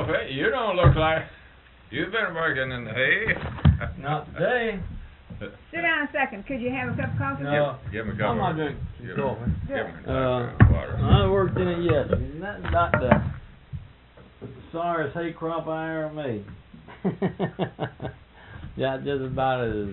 hey, you don't look like you've been working in the hay. Not today. Sit down a second. Could you have a cup of coffee? No. Give him a I'm cup not of drinking give coffee. him- give him a Uh, cup of water. I worked in it yesterday. Not the sorriest hay crop I ever made. Yeah, just about as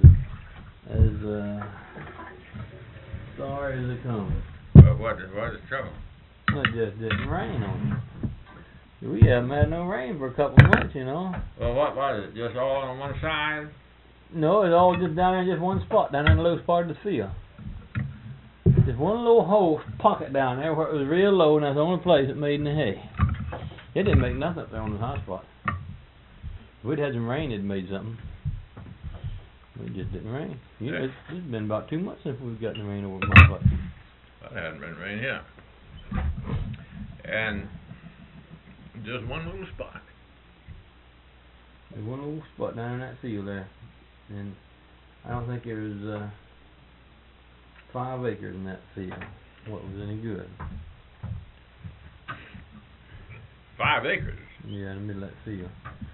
sorry as it comes. But what is trouble? It just didn't rain on it. We haven't had no rain for a couple of months, you know. Well, what was it? Just all on one side? No, it's all just down there in just one spot, down in the lowest part of the field. Just one little hole pocket down there where it was real low, and that's the only place it made any hay. It didn't make nothing up there on the high spot. If we'd had some rain, it'd made something. It just didn't rain. You know, it's been about 2 months since we've gotten rain over my place. Well, it hadn't been rain here. And just one little spot. There's one little spot down in that field there, and I don't think there was 5 acres in that field. What was any good? 5 acres. Yeah, in the middle of that field,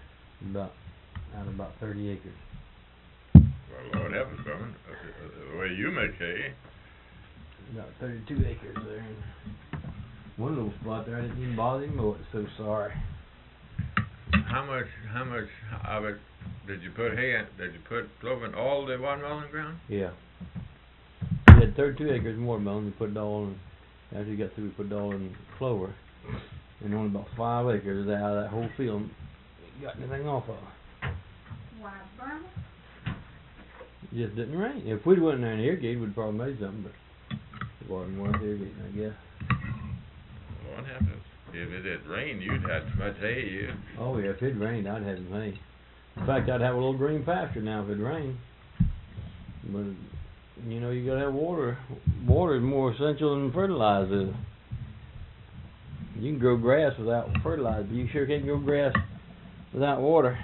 about 30 acres. Well, Lord help us, Bowman. The way you make hay. About 32 acres there. One little spot there, I didn't even bother him mow it. So sorry. How much of it did you put hay in? Did you put clover in all the watermelon ground? Yeah. We had 32 acres of watermelon. We put it all in. After you got through, we put it all in clover. And only about 5 acres out of that whole field got anything off of. Why, Burma? It just didn't rain. If we'd went in there and irrigated, we'd probably made something, but it wasn't worth irrigating, I guess. Well, what happens? If it had rained, you'd had so much hay. Oh yeah, if it rained, I'd have some hay. In fact, I'd have a little green pasture now if it rained. But you know, you gotta have water. Water is more essential than fertilizer is. You can grow grass without fertilizer, but you sure can't grow grass without water.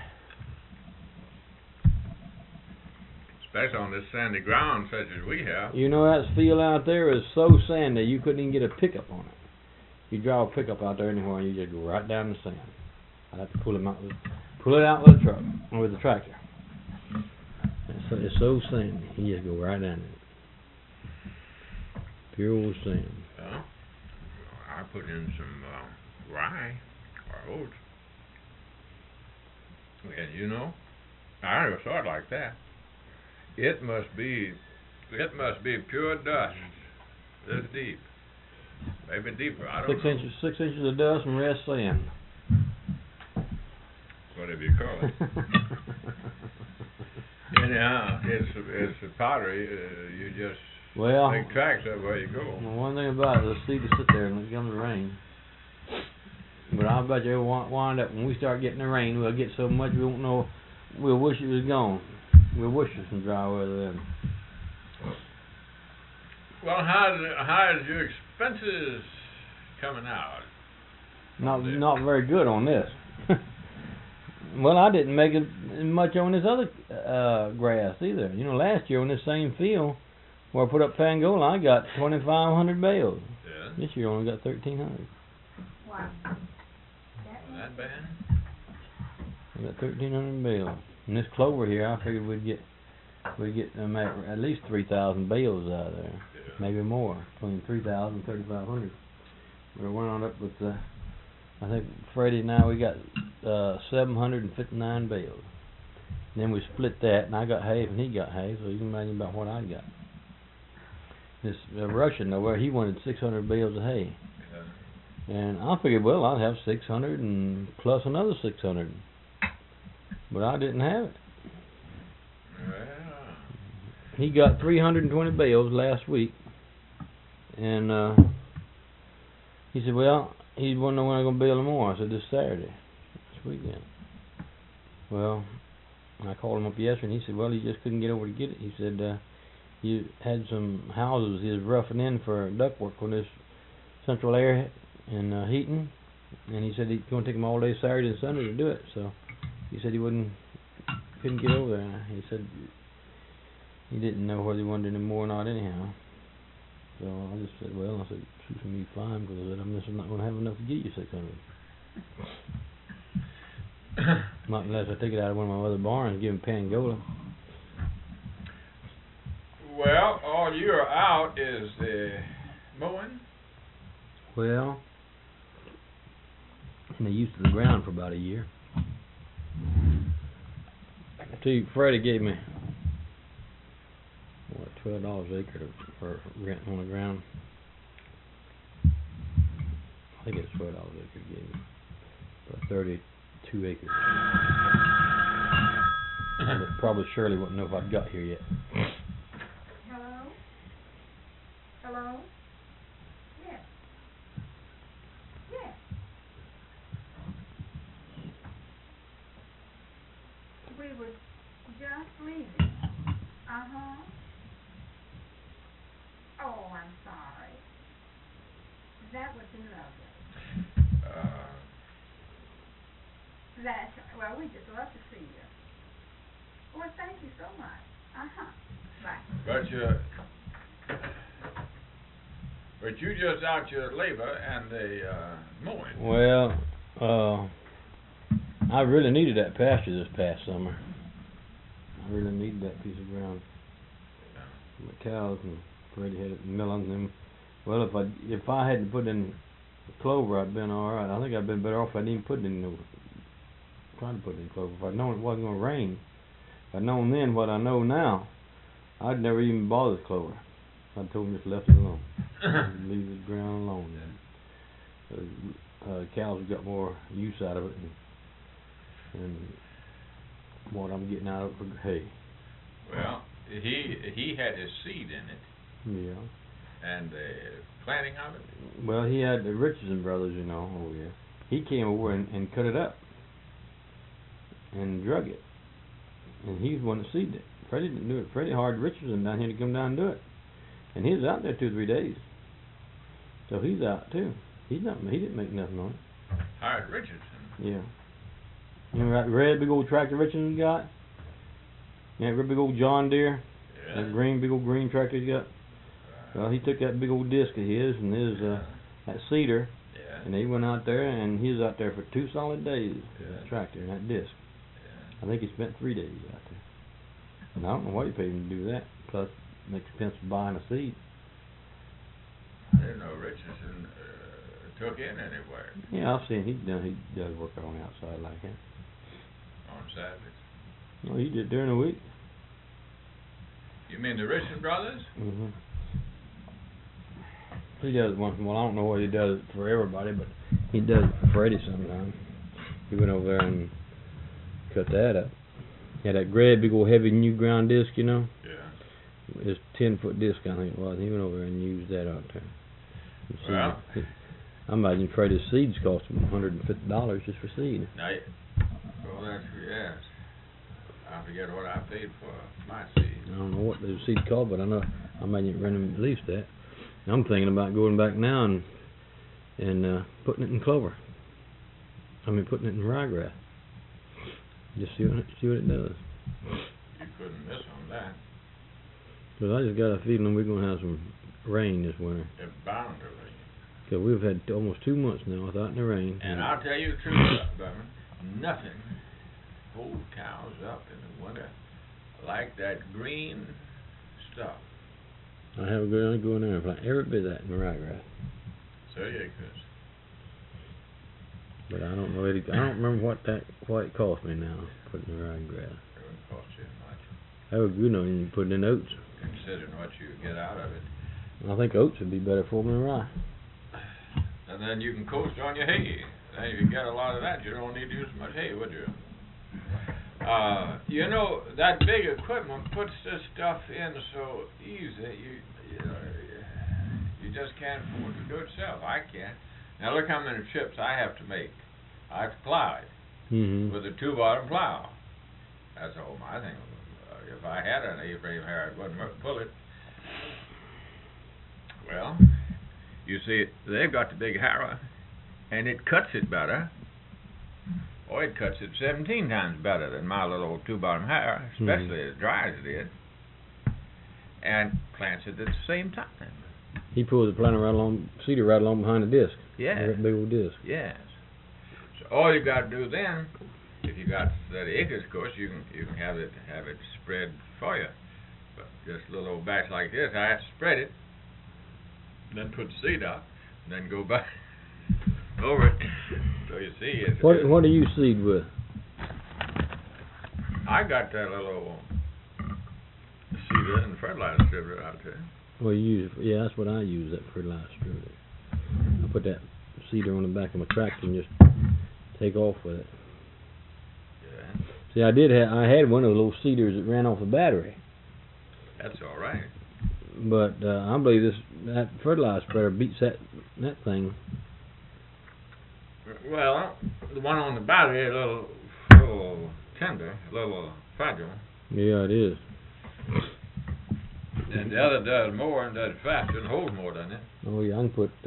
Especially on this sandy ground such as we have. You know, that field out there is so sandy you couldn't even get a pickup on it. You drive a pickup out there anywhere, and you just go right down the sand. I'd have to pull it out with a truck or with a tractor. It's so sandy, you just go right down it. Pure old sand. Well, I put in some rye or oats. And you know, I never saw it like that. It must be pure dust this deep. Maybe deeper, I don't know. 6 inches of dust and rest sand. Whatever you call it. Anyhow, it's a pottery. You just make tracks of where you go. Well, one thing about it, the seed to sit there and it comes to rain. But I bet you it'll wind up when we start getting the rain, we'll get so much we won't know. We'll wish it was gone. We'll wish for some dry weather then. Well, how's your expenses coming out? Not very good on this. Well, I didn't make it much on this other grass either. You know, last year on this same field where I put up Pangola, I got 2,500 bales. Yeah. This year I only got 1,300. Wow. That bad? I got 1,300 bales. And this clover here, I figured we'd get at least 3,000 bales out of there. Yeah. Maybe more, between 3,000 and 3,500. We went on up with, I think Freddie and I, we got 759 bales. And then we split that, and I got half and he got half, so you can imagine about what I got. This Russian over he wanted 600 bales of hay. Yeah. And I figured, well, I'd have 600 and plus another 600. But I didn't have it. Well. He got 320 bales last week. And he said, well, he wanted to know when I'm going to bale them more. I said, this Saturday, this weekend. Well, I called him up yesterday, and he said, well, he just couldn't get over to get it. He said, he had some houses he was roughing in for ductwork on this central air and heating. And he said he's going to take him all day Saturday and Sunday to do it. So he said he couldn't get over there. He said he didn't know whether he wanted any more or not anyhow. So I just said, well, I said, shoot me fine, because I'm just not going to have enough to get you 600. Not unless I take it out of one of my other barns and give him Pangola. Well, all you're out is the mowing. Well, and they used to the ground for about a year. See, Freddie gave me what, $12 an acre for rent on the ground. I think it's $12 an acre he gave me for 32 acres. But probably Shirley wouldn't know if I'd got here yet. Hello? Hello? Yes. Yes. We were just leaving. Uh-huh. Oh, I'm sorry. That would be lovely. That's, well, we just love to see you. Well, thank you so much. Uh-huh. Bye. But you just out your labor and the mowing. Well, I really needed that pasture this past summer. I really needed that piece of ground. My cows and Freddie had it milling them. Well, if I hadn't put in clover, I'd been all right. I think I'd been better off if I didn't put it in trying to put it in clover. If I'd known it wasn't going to rain, if I'd known then what I know now, I'd never even bothered clover. I'd told him just left it alone. Leave the ground alone. Cows have got more use out of it and what I'm getting out of it for hay. Well, he had his seed in it. Yeah. And the planting of it? Well, he had the Richardson brothers, you know, over here. He came over and cut it up and drug it. And he's the one that seeded it. Freddie didn't do it. Freddie hired Richardson down here to come down and do it. And he was out there 2 or 3 days. So he's out too. He didn't make nothing on it. Hired Richardson? Yeah. You know that red big old tractor Richardson got? Yeah, that big old John Deere? Yeah. That big old green tractor he's got? Well, he took that big old disc of his and that cedar, yeah. And he went out there and he was out there for 2 solid days with Yeah. that tractor and that disc. Yeah. I think he spent 3 days out there. And I don't know what he paid him to do that. Plus, it makes sense buying a seed. I didn't know Richardson took in anywhere Yeah, I've seen he does work on the outside like that. on Saturdays. Well, he did during the week. You mean the Richardson brothers? Mm-hmm. He does it once in a while. I don't know what he does for everybody, but he does it for Freddie sometimes. He went over there and cut that up. He had that great big old heavy new ground disc, you know. Yeah. It's 10-foot disc, I think it was. He went over there and used that out there. Well, I imagine Freddie's seeds cost him $150 just for seed. Well, that's yes. I forget what I paid for my seed. I don't know what the seed cost, but I imagine it ran him at least that. I'm thinking about going back now and putting it in clover. Putting it in ryegrass. Just see what it does. You couldn't miss on that. Because I just got a feeling we're going to have some rain this winter. It's bound to rain. Because we've had almost 2 months now without any rain. And I'll tell you the truth, Bowman, nothing holds cows up in the winter like that green stuff. I have a good go in there and plant every bit of that in the ryegrass. 30 acres. But I don't know. I don't remember what it cost me now putting the ryegrass. It wouldn't cost you much, That was good on you put it in oats. considering what you get out of it. I think oats would be better for me than rye. And then you can coast on your hay. Then if you get a lot of that, you don't need to use much hay, would you? You know, that big equipment puts this stuff in so easy, you just can't afford to do it yourself. I can't. Now look how many trips I have to make. I have to plow it with a 2-bottom plow. That's all my thing. If I had an A-frame here, I wouldn't pull it. Well, you see, they've got the big harrow, and it cuts it better. Oh, it cuts it 17 times better than my little old 2-bottom harrow, especially as dry as it is, and plants it at the same time. He pulls the planter cedar right along behind the disc. Yeah. That big old disc. Yes. So all you got to do then, if you got that acres, of course, you can have it spread for you. But just a little old batch like this, I have to spread it, then put the seed out, and then go back over it. So you see, What do you seed with? I got that little seeder and fertilizer distributor out there. Well, you use, yeah, that's what I use, that fertilizer distributor. I put that seeder on the back of my tractor and just take off with it. Yeah. See, I had one of those little seeders that ran off a battery. That's all right. But I believe that fertilizer spreader beats that thing. Well, the one on the battery is a little tender, a little fragile. Yeah, it is. And the other does more and does faster and holds more, doesn't it? Oh yeah, I can put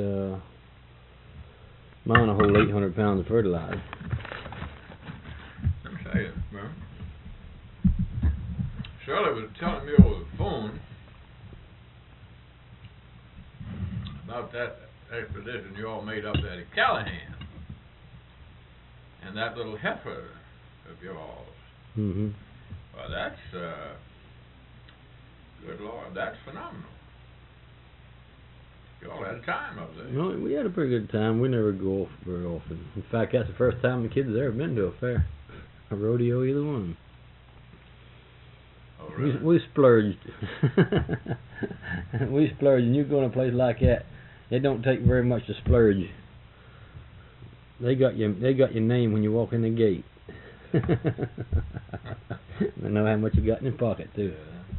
mine will hold 800 pounds of fertilizer. Let me tell you, man. Shirley was telling me over the phone about that expedition you all made up there at Callahan. And that little heifer of yours. Mm-hmm. Well, that's, good Lord, that's phenomenal. You all had a time up there. No, we had a pretty good time. We never go off very often. In fact, that's the first time the kids have ever been to a fair, a rodeo, either one. Oh, really? We splurged. We splurged, and you go in a place like that, it don't take very much to splurge. They got your name when you walk in the gate. They know how much you got in your pocket too.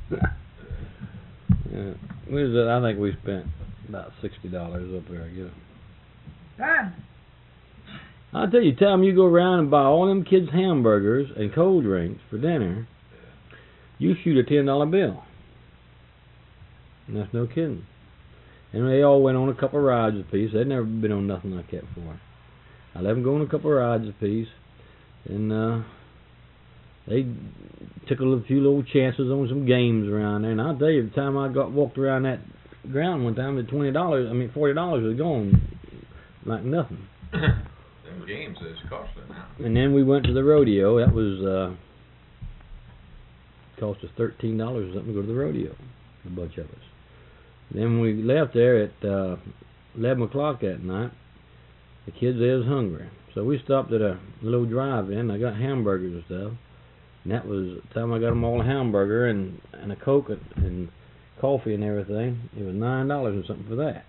Yeah. I think we spent about $60 up there, I guess. Done. I'll tell you, time you go around and buy all them kids hamburgers and cold drinks for dinner, you shoot a $10 bill. And that's no kidding. And they all went on a couple of rides apiece. They'd never been on nothing like that before. I let them go on a couple of rides apiece, and they took a few little chances on some games around there. And I'll tell you, the time I walked around that ground one time, the $40 was gone like nothing. Them games is costly now. And then we went to the rodeo. That was cost us $13 or something to go to the rodeo, a bunch of us. Then we left there at 11 o'clock that night. The kids, they was hungry. So we stopped at a little drive-in. I got hamburgers and stuff. And that was the time I got them all a hamburger and a Coke and coffee and everything. It was $9 or something for that.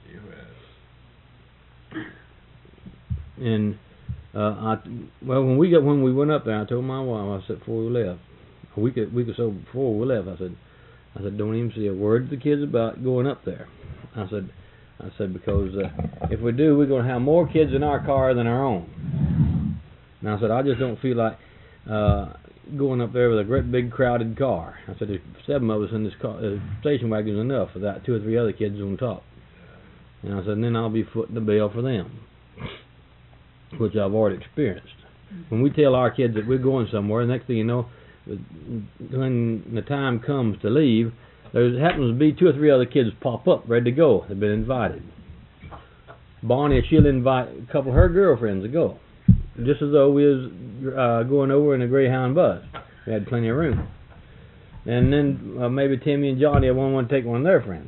And when we went up there, I told my wife, I said before we left, a week or so before we left, I said, don't even say a word to the kids about going up there. I said because if we do, we're going to have more kids in our car than our own. And I said, I just don't feel like going up there with a great big crowded car. I said, there's 7 of us in this car, station wagon's enough without 2 or 3 other kids on top. And I said, and then I'll be footing the bill for them, which I've already experienced. When we tell our kids that we're going somewhere, the next thing you know, when the time comes to leave, there happens to be 2 or 3 other kids pop up ready to go. They've been invited. Bonnie, she'll invite a couple of her girlfriends to go, just as though we was going over in a Greyhound bus. We had plenty of room. And then maybe Timmy and Johnny want to take one of their friends.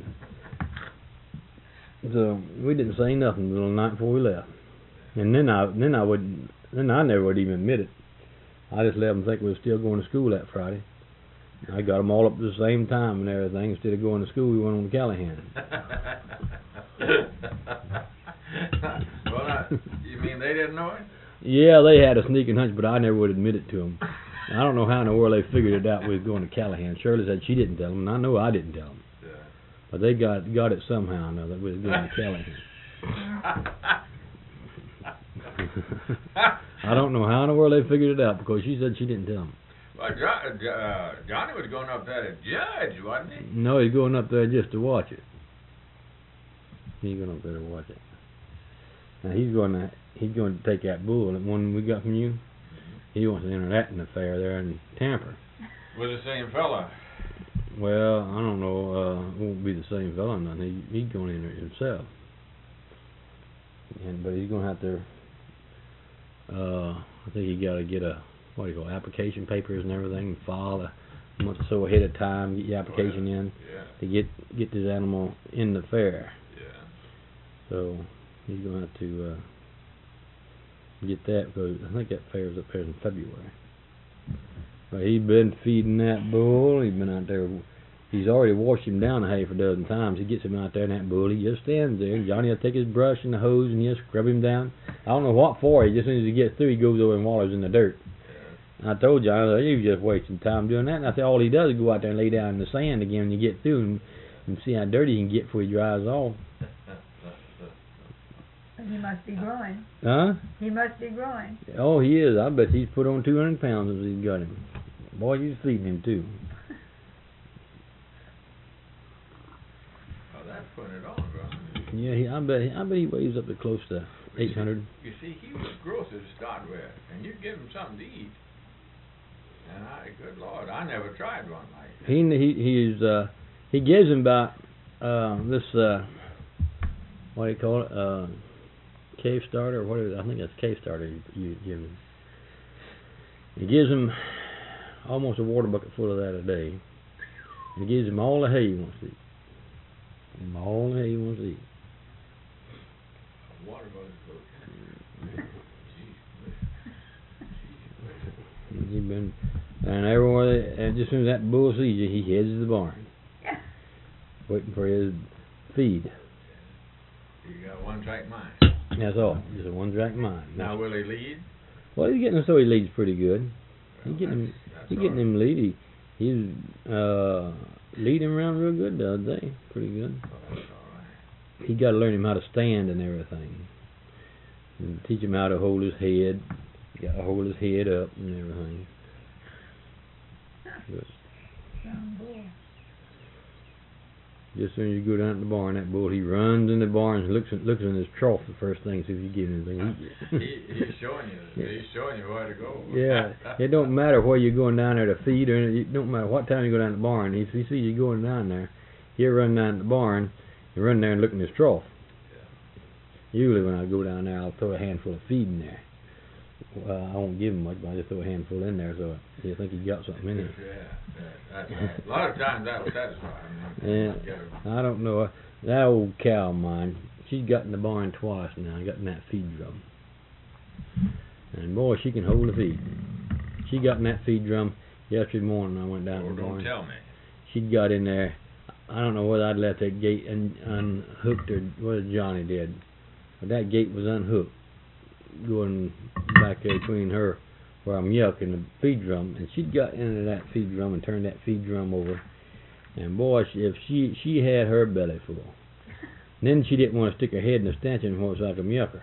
So we didn't say nothing until the night before we left. And then I never would even admit it. I just let them think we were still going to school that Friday. I got them all up at the same time and everything. Instead of going to school, we went on to Callahan. Well, you mean they didn't know it? Yeah, they had a sneaking hunch, but I never would admit it to them. I don't know how in the world they figured it out we was going to Callahan. Shirley said she didn't tell them, and I know I didn't tell them. Yeah. But they got it somehow or another that we was going to Callahan. I don't know how in the world they figured it out, because she said she didn't tell them. Well, Johnny was going up there to judge, wasn't he? No, he's going up there just to watch it. He's going up there to watch it. Now he's going to take that bull, the one we got from you. He wants to enter that in the fair there in Tampa. With the same fella. Well, I don't know. It won't be the same fella or nothing. He's going to enter it himself. But he's going to have to. I think he got to get a what do you call it, application papers and everything, file a month or so ahead of time, get your application in to get this animal in the fair. Yeah. So he's gonna have to get that, because I think that fair's up there in February. But he's been feeding that bull. He's been out there. He's already washed him down a half a dozen times. He gets him out there, and that bull, he just stands there. Johnny will take his brush and the hose and just scrub him down. I don't know what for. He just, as soon as he gets through, he goes over and wallers in the dirt. And I told Johnny, I said, you're just wasting time doing that. And I said, all he does is go out there and lay down in the sand again when you get through and see how dirty he can get before he dries off. He must be growing. Huh? He must be growing. Oh, he is. I bet he's put on 200 pounds since he's got him. Boy, you're feeding him too. Oh, that's putting it on, bro. Yeah, I bet he weighs up to close to 800. You see, he was gross to start with, and you give him something to eat. And good Lord, I never tried one like that. He gives him about this what do you call it, cave starter or whatever. I think that's cave starter you give him. He gives him almost a water bucket full of that a day. And he gives him all the hay he wants to eat. All the hay he wants to eat. Water bucket. He's been, and everywhere, and just as soon as that bull sees you, he heads to the barn, waiting for his feed. You got one track mind. That's all. Just a one track mind. Now will he lead? Well, he's getting so he leads pretty good. He's getting him lead. He's leading around real good the other day. Pretty good. Oh, that's all right. He got to learn him how to stand and everything, and teach him how to hold his head. He got to hold his head up and everything. But just as soon as you go down to the barn, that bull, he runs in the barn and looks in his trough the first thing, see if you get anything. He's showing you where to go. Yeah, it don't matter where you're going down there to feed, or it don't matter what time you go down to the barn. If he sees you going down there, he'll run down to the barn and run there and look in his trough. Yeah. Usually when I go down there, I'll throw a handful of feed in there. I won't give him much, but I just throw a handful in there so you think he got something in there. Yeah, that's right. A lot of times that will satisfy him. Yeah, I don't know. That old cow of mine, she's got in the barn twice now, got in that feed drum. And boy, she can hold the feed. She got in that feed drum yesterday morning. I went down to the barn. Don't tell me. She got in there. I don't know whether I'd left that gate unhooked or whether Johnny did, but that gate was unhooked, going back there between her where I'm yucking the feed drum, and she got into that feed drum and turned that feed drum over, and boy, if she had her belly full. And then she didn't want to stick her head in the stanchion where it was like a yucker.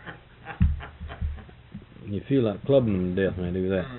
You feel like clubbing them to death when I do that.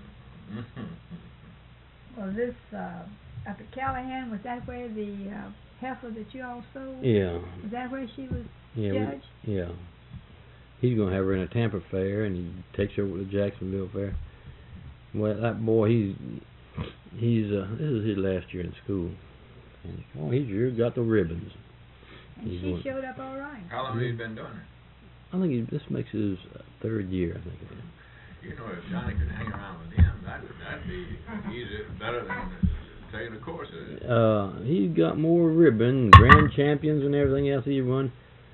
Well, this up at Callahan, was that where the heifer that you all sold? Yeah. Is that where she was judged? Yeah. He's going to have her in a Tampa fair, and he takes her over to Jacksonville fair. Well, that boy, he's this is his last year in school. And, oh, he's got the ribbons. And she showed up all right. How long have you been doing it? I think this makes his third year, I think it is. You know, if Johnny could hang around with him, that'd be easier, better than taking the courses. He's got more ribbon, grand champions and everything else he won.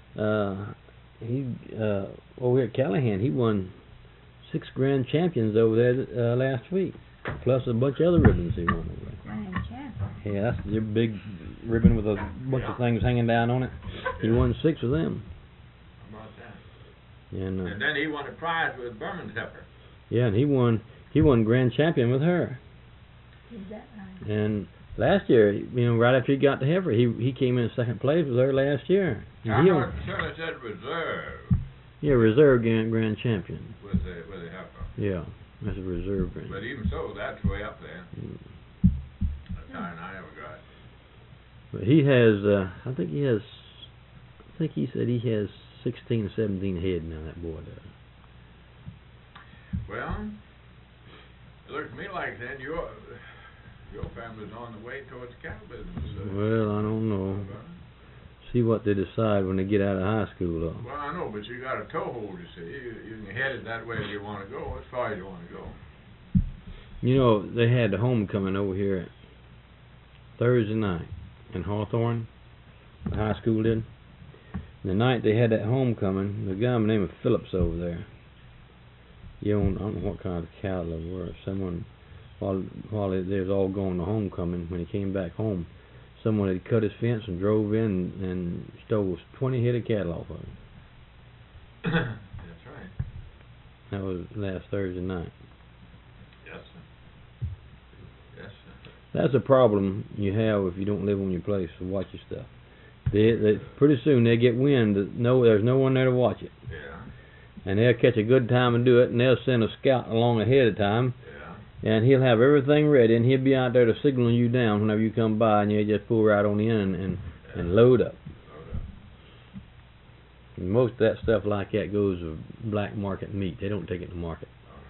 Over at Callahan, he won 6 grand champions over there last week, plus a bunch of other ribbons he won over there. Grand champion. Yeah, that's your big ribbon with a bunch of things hanging down on it. He won 6 of them. How about that? And then he won a prize with Berman's heifer. Yeah, and he won grand champion with her. Is that right? And last year, right after he got the heifer, he came in second place with her last year. I thought Shirley said reserve. Yeah, reserve grand champion. With the heifer. Yeah, that's a reserve grand. But even so, that's way up there. That's higher than I ever got. But he has, I think he said he has 16 or 17 head now, that boy does. Well, it looks to me like then your family's on the way towards cattle business. Well, I don't know. See what they decide when they get out of high school, though. Well, I know, but you got a toehold, you see. You can head it that way if you want to go, as far as you want to go. You know, they had the homecoming over here Thursday night in Hawthorne. The high school did. The night they had that homecoming, the guy by the name of Phillips over there, he owned, I don't know what kind of cattle they were. Someone, while they was all going to homecoming, when he came back home, someone had cut his fence and drove in and stole 20 head of cattle off of him. That's right. That was last Thursday night. Yes, sir. Yes, sir. That's a problem you have if you don't live on your place to watch your stuff. They pretty soon they get wind that there's no one there to watch it. Yeah. And they'll catch a good time and do it, and they'll send a scout along ahead of time. Yeah. And he'll have everything ready, and he'll be out there to signal you down whenever you come by, and you just pull right on in and load up. And most of that stuff like that goes to black market meat. They don't take it to market.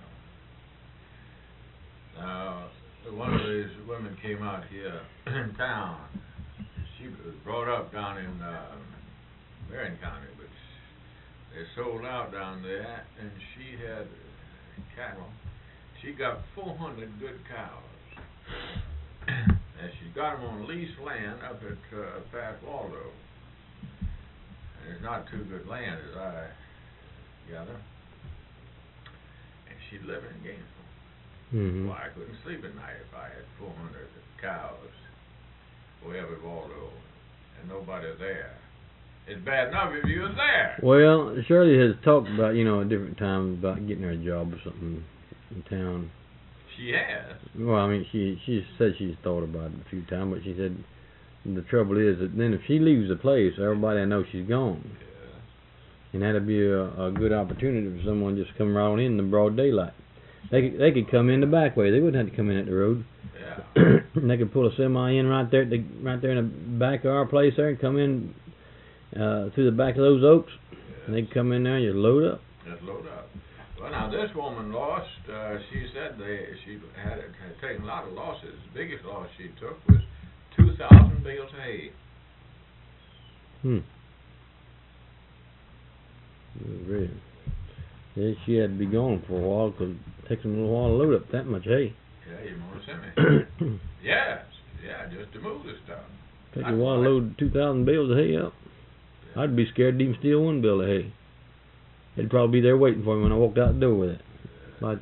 One of these women came out here in town. She was brought up down in Marion County, but they sold out down there, and she had cattle. She got 400 good cows, and she got them on leased land up at Pat Waldo. And it's not too good land, as I gather. And she lived in Gainesville. Mm-hmm. Well, I couldn't sleep at night if I had 400 cows way up at Waldo and nobody there. It's bad enough if you was there. Well, Shirley has talked about, at different times about getting her a job or something in town. She has. Well, I mean, she said she's thought about it a few times, but she said the trouble is that then if she leaves the place, everybody will know she's gone. Yeah. And that'd be a good opportunity for someone just come right on in the broad daylight. They could come in the back way. They wouldn't have to come in at the road. Yeah. And they could pull a semi in right there in the back of our place there and come in through the back of those oaks. Yes. And they'd come in there and just load up. Just load up. Well, now this woman lost. She said she had taken a lot of losses. The biggest loss she took was 2,000 bales of hay. Really? Yeah, she had to be gone for a while because it takes them a little while to load up that much hay. Yeah, you want to send me? Yes. Yeah, just to move the stuff. Take a while to load 2,000 bales of hay up. Yeah. I'd be scared to even steal one bale of hay. It'd probably be there waiting for me when I walked out the door with it. Like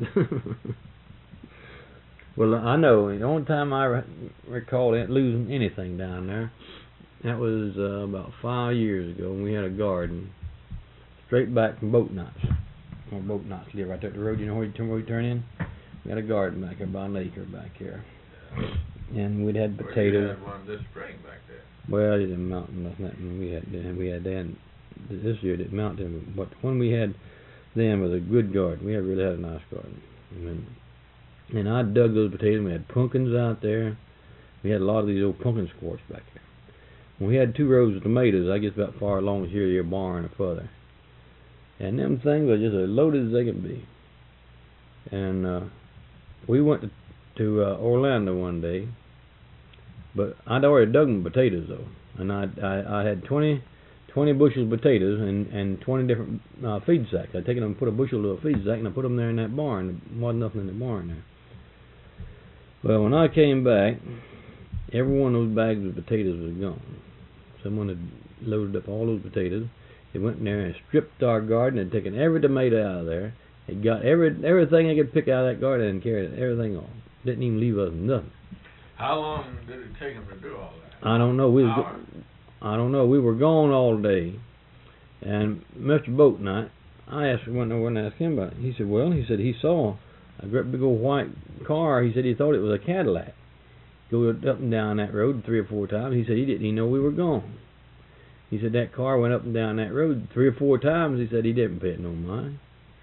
well, I know the only time I recall losing anything down there, that was about 5 years ago when we had a garden straight back from Boat Knots. Where Boat Knots live right there at the road. You know where you turn in? We had a garden back there by an acre back here. Yeah. And we'd had potatoes. We had one this spring back there. Well, it didn't mount nothing. We had then this year it didn't mount them, but when we had them was a good garden. We really had a nice garden. And I dug those potatoes. We had pumpkins out there. We had a lot of these old pumpkin squash back there. When we had 2 rows of tomatoes, I guess about far along as your barn or further. And them things were just as loaded as they could be. And we went to Orlando one day, but I'd already dug them potatoes though, and I had 20 bushels of potatoes and 20 different feed sacks. I'd taken them and put a bushel to a feed sack, and I put them there in that barn. There wasn't nothing in the barn there. Well, when I came back, every one of those bags of potatoes was gone. Someone had loaded up all those potatoes. They went in there and stripped our garden and taken every tomato out of there. They got everything they could pick out of that garden and carried everything off. Didn't even leave us nothing. How long did it take them to do all that? I don't know. I don't know. We were gone all day. And Mr. Boat Night, I went over and asked him about it. He said, well, he saw a great big old white car. He said he thought it was a Cadillac. Go up and down that road 3 or 4 times. He said he didn't even know we were gone. He said that car went up and down that road 3 or 4 times. He said he didn't pay it no mind.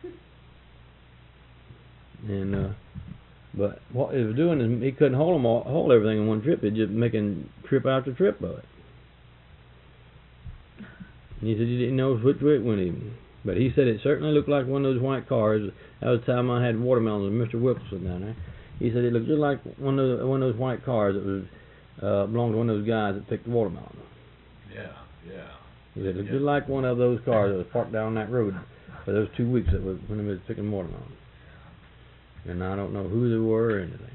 And but what he was doing is he couldn't haul everything in one trip. He just making trip after trip of it. And he said he didn't know which way it went even. But he said it certainly looked like one of those white cars. That was the time I had watermelons with Mr. Wilkerson down there. He said it looked just like one of those white cars that was belonged to one of those guys that picked the watermelon. Yeah. He said it looked just like one of those cars that was parked down that road for those 2 weeks when he was picking watermelon. and I don't know who they were or anything.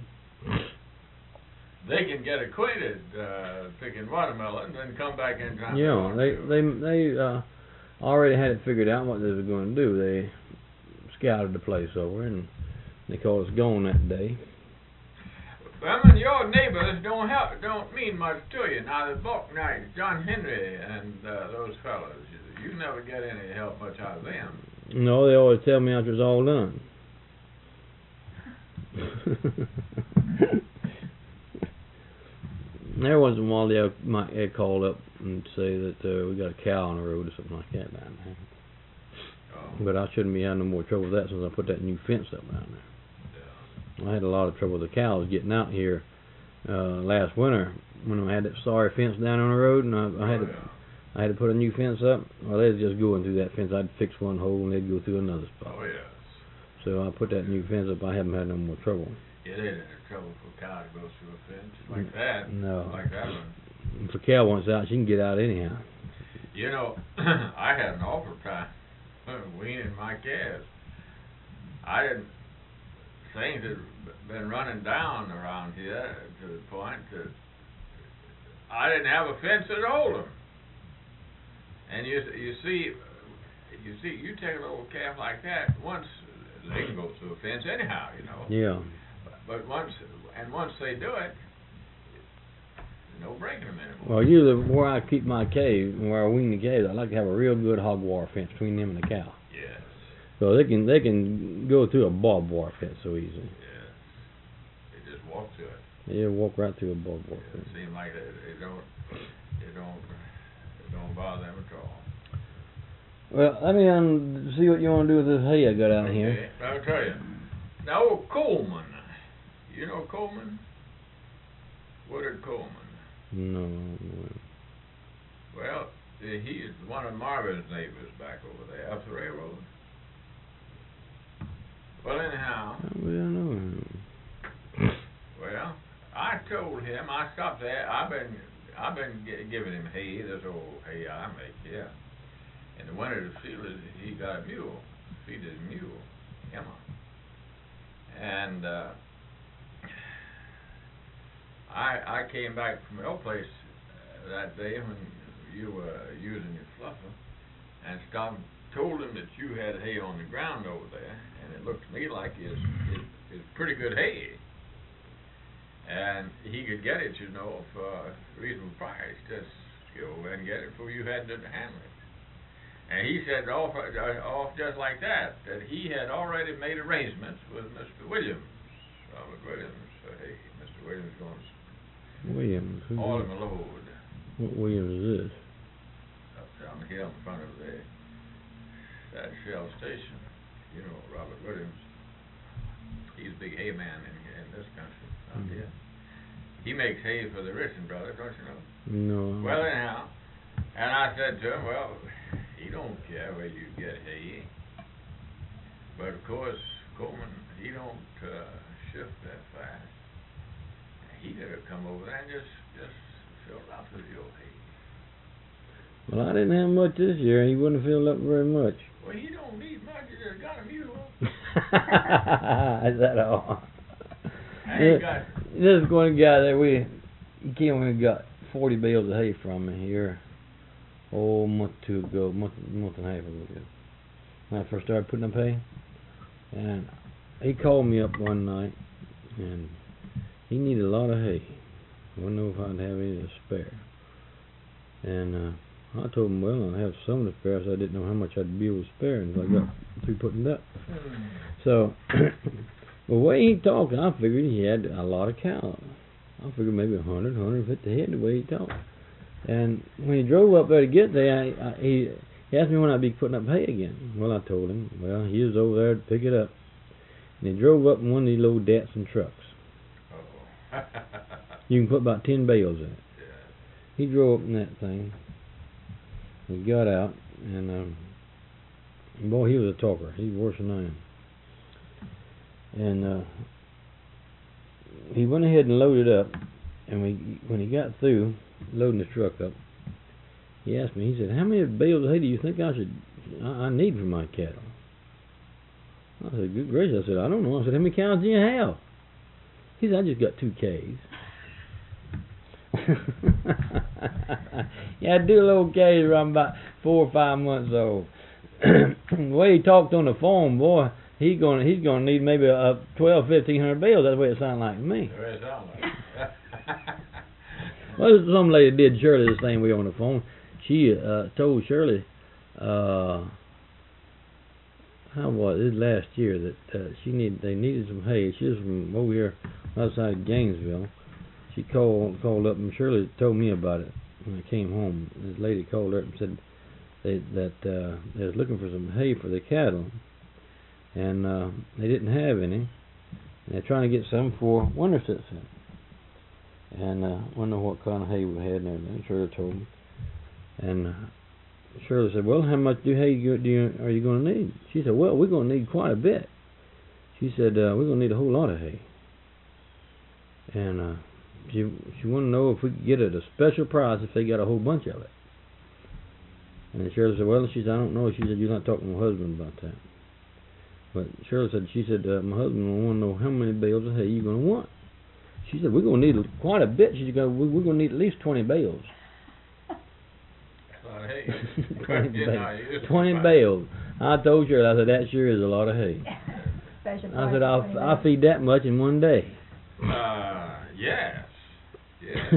They can get acquainted picking watermelons and come back in time. Yeah, they already had it figured out what they were going to do. They scouted the place over, and they called us gone that day. I mean, your neighbors don't mean much to you. Now, the Bucknights, John Henry, and those fellows, you never get any help much out of them. No, they always tell me after it's all done. Every once in a while they'd call up and say that we got a cow on the road or something like that down there. Oh. But I shouldn't be having no more trouble with that since I put that new fence up down there. I had a lot of trouble with the cows getting out here last winter when I had that sorry fence down on the road, and I had to put a new fence up. Well, they'd just go through that fence. I'd fix one hole and they'd go through another spot. Oh, yes. So I put that new fence up. I haven't had no more trouble. Yeah, they had trouble for a cow to go through a fence like that. No. Like that one. If a cow wants out, she can get out anyhow. You know, I had an awful time weaning my calves. Things had been running down around here to the point that I didn't have a fence that hold them. And you see, you take a little calf like that, once they can go through a fence anyhow, you know. Yeah. But once they do it, no breaking them anymore. Well, usually where I keep my cave, where I wean the calves, I like to have a real good hog wire fence between them and the cow. Yes. So they can go through a barbed wire fence so easy. Yes. They just walk through it. Yeah, walk right through a barbed wire fence. It seems like it don't bother them at all. Well, let me see what you want to do with this hay I got out here. Okay, I'll tell you. Now, old Coleman. You know Coleman? Woodard Coleman. No. Well, he's one of Marvin's neighbors back over there, up the railroad. Well, anyhow. We don't know him. Well, I told him, I stopped there. I've been giving him hay, this old hay I make, yeah. In the winter to feed it, he got a mule, feed his mule, Emma. And I came back from your place that day when you were using your fluffer, and stopped, told him that you had hay on the ground over there, and it looked to me like it's pretty good hay. And he could get it, you know, for a reasonable price. Just go and get it before you had to handle it. And he said off just like that he had already made arrangements with Mr. Williams, Robert Williams. Hey, Mr. Williams going to Williams? haul him a load. What Williams is this? Up down the hill in front of that Shell station. You know Robert Williams. He's a big hay man in this country out here. He makes hay for the Richardson brothers, don't you know? No. Well, anyhow, and I said to him, well, he don't care where you get hay. But of course, Coleman, he don't shift that fast. He could have come over there and just filled up with your hay. Well, I didn't have much this year. He wouldn't have filled up very much. Well, he don't need much. He just got a mule. Is that all? I ain't got. This one guy that we got 40 bales of hay from me here. A month or two ago, month and a half ago. When I first started putting up hay, and he called me up one night, and he needed a lot of hay. I didn't know if I'd have any to spare. And I told him, well, I have some to spare, so I didn't know how much I'd be able to spare until I got through putting it up. So, the way he talked, I figured he had a lot of cows. I figured maybe 100, 150 head the way he talked. And when he drove up there to get there, he asked me when I'd be putting up hay again. Well, I told him, well, he was over there to pick it up. And he drove up in one of these little Datsun trucks. Oh. You can put about 10 bales in it. Yeah. He drove up in that thing. He got out, and boy, he was a talker. He's worse than I am. And he went ahead and loaded up. And when he got through loading the truck up, he asked me, he said, how many bales of hay do you think I need for my cattle? I said, good gracious. I said, I don't know. I said, how many cows do you have? He said, I just got 2 Ks. Yeah, I do little Ks around about 4 or 5 months old. The way he talked on the phone, boy, he's gonna need maybe a 1,200-1,500 bales. That's the way it sounded like to me. That's what it sounds like. Well, some lady did Shirley the same way on the phone. She told Shirley, how was it last year that they needed some hay. She was from over here outside Gainesville. She called up, and Shirley told me about it when I came home. This lady called her up and said they was looking for some hay for the cattle, and they didn't have any. And they're trying to get some for winter season. And wonder what kind of hay we had and everything. Shirley told me. And Shirley said, well, how much hay are you going to need? She said, well, we're going to need quite a bit. She said, we're going to need a whole lot of hay. And she wanted to know if we could get it at a special price if they got a whole bunch of it. And Shirley said, well, she said, I don't know. She said, you're not talking to my husband about that. But Shirley said, my husband will want to know how many bales of hay you're going to want. She said, we're going to need quite a bit. She said, we're going to need at least 20 bales. 20 bales. I told her, I said, that sure is a lot of hay. I said, I'll feed that much in one day. Yes. Let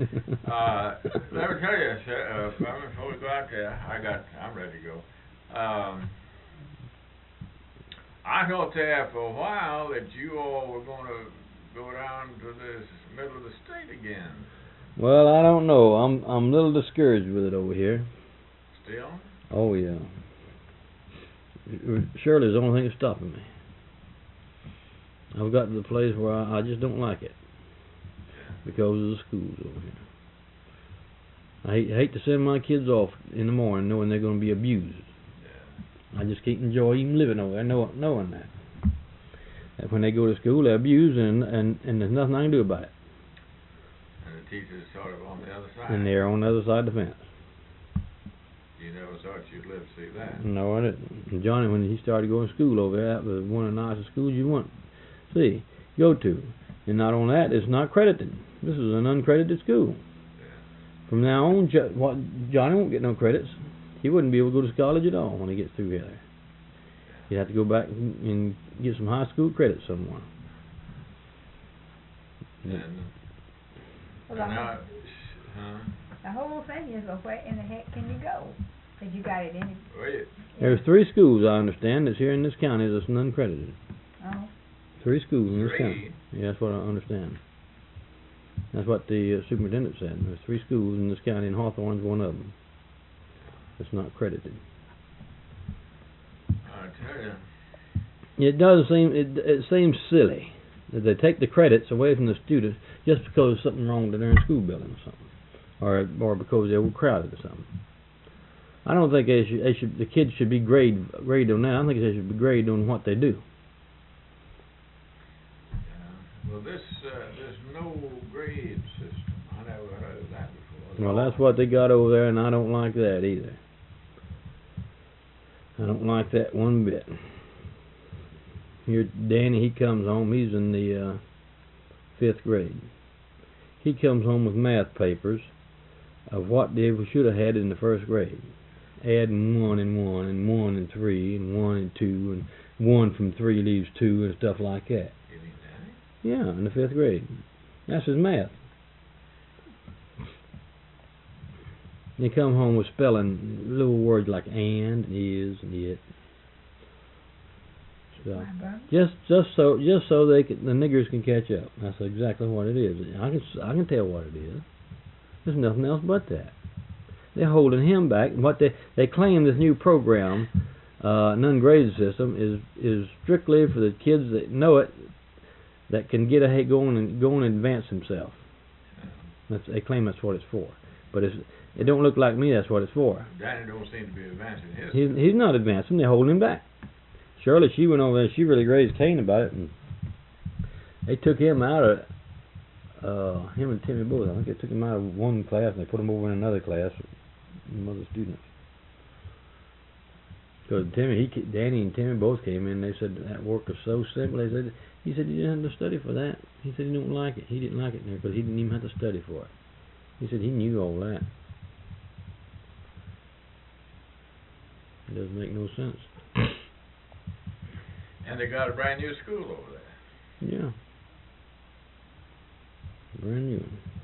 me tell you, sir, before we go out there, I'm ready to go. I thought there for a while that you all were going to go down to this middle of the state again. Well, I don't know. I'm a little discouraged with it over here. Still? Oh yeah. Shirley's the only thing that's stopping me. I've got to the place where I just don't like it because of the schools over here. I hate to send my kids off in the morning knowing they're going to be abused. Yeah. I just can't enjoy even living over there knowing that. That when they go to school, they're abused and there's nothing I can do about it. And the teachers sort of on the other side. And they're on the other side of the fence. You never thought you'd live to see that. No, I didn't. And Johnny, when he started going to school over there, that was one of the nicest schools you want to go to. And not only that, it's not credited. This is an uncredited school. Yeah. From now on, Johnny won't get no credits. He wouldn't be able to go to college at all when he gets through here. Yeah. He'd have to go back and get some high school credits somewhere. The whole thing is, well, where in the heck can you go? Because you got it in. There's 3 schools, I understand, that's here in this county that's uncredited. Oh. 3 schools in this county. Yeah, that's what I understand. That's what the superintendent said. There's 3 schools in this county, and Hawthorne's one of them. It's not credited. I tell you. It does seem, it seems silly that they take the credits away from the students just because there's something wrong with their school building or something. Or because they were crowded or something. I don't think the kids should be graded on that. I think they should be graded on what they do. Well, there's no grade system. I never heard of that before. Well, that's what they got over there, and I don't like that either. I don't like that one bit. Here, Danny, he comes home. He's in the 5th grade. He comes home with math papers of what they should have had in the 1st grade. Adding 1 and 1, and 1 and 3, and 1 and 2, and 1 from 3 leaves 2, and stuff like that. Yeah, in the 5th grade. That's his math. They come home with spelling little words like and, is, and it. So just so the niggers can catch up. That's exactly what it is. I can tell what it is. There's nothing else but that. They're holding him back. What they claim this new program, an ungraded system, is strictly for the kids that know it, that can get ahead, go on and advance themselves. They claim that's what it's for. But it don't look like me that's what it's for. Danny don't seem to be advancing his. He's not advancing. They're holding him back. Shirley, she went over there. She really raised Cain about it, and they took him out of him and Timmy both. I think they took him out of one class and they put him over in another class with other students. Because Danny and Timmy both came in. They said that work is so simple. He said he didn't have to study for that. He said he don't like it. He didn't like it there because he didn't even have to study for it. He said he knew all that. It doesn't make no sense. And they got a brand new school over there. Yeah. Brand new.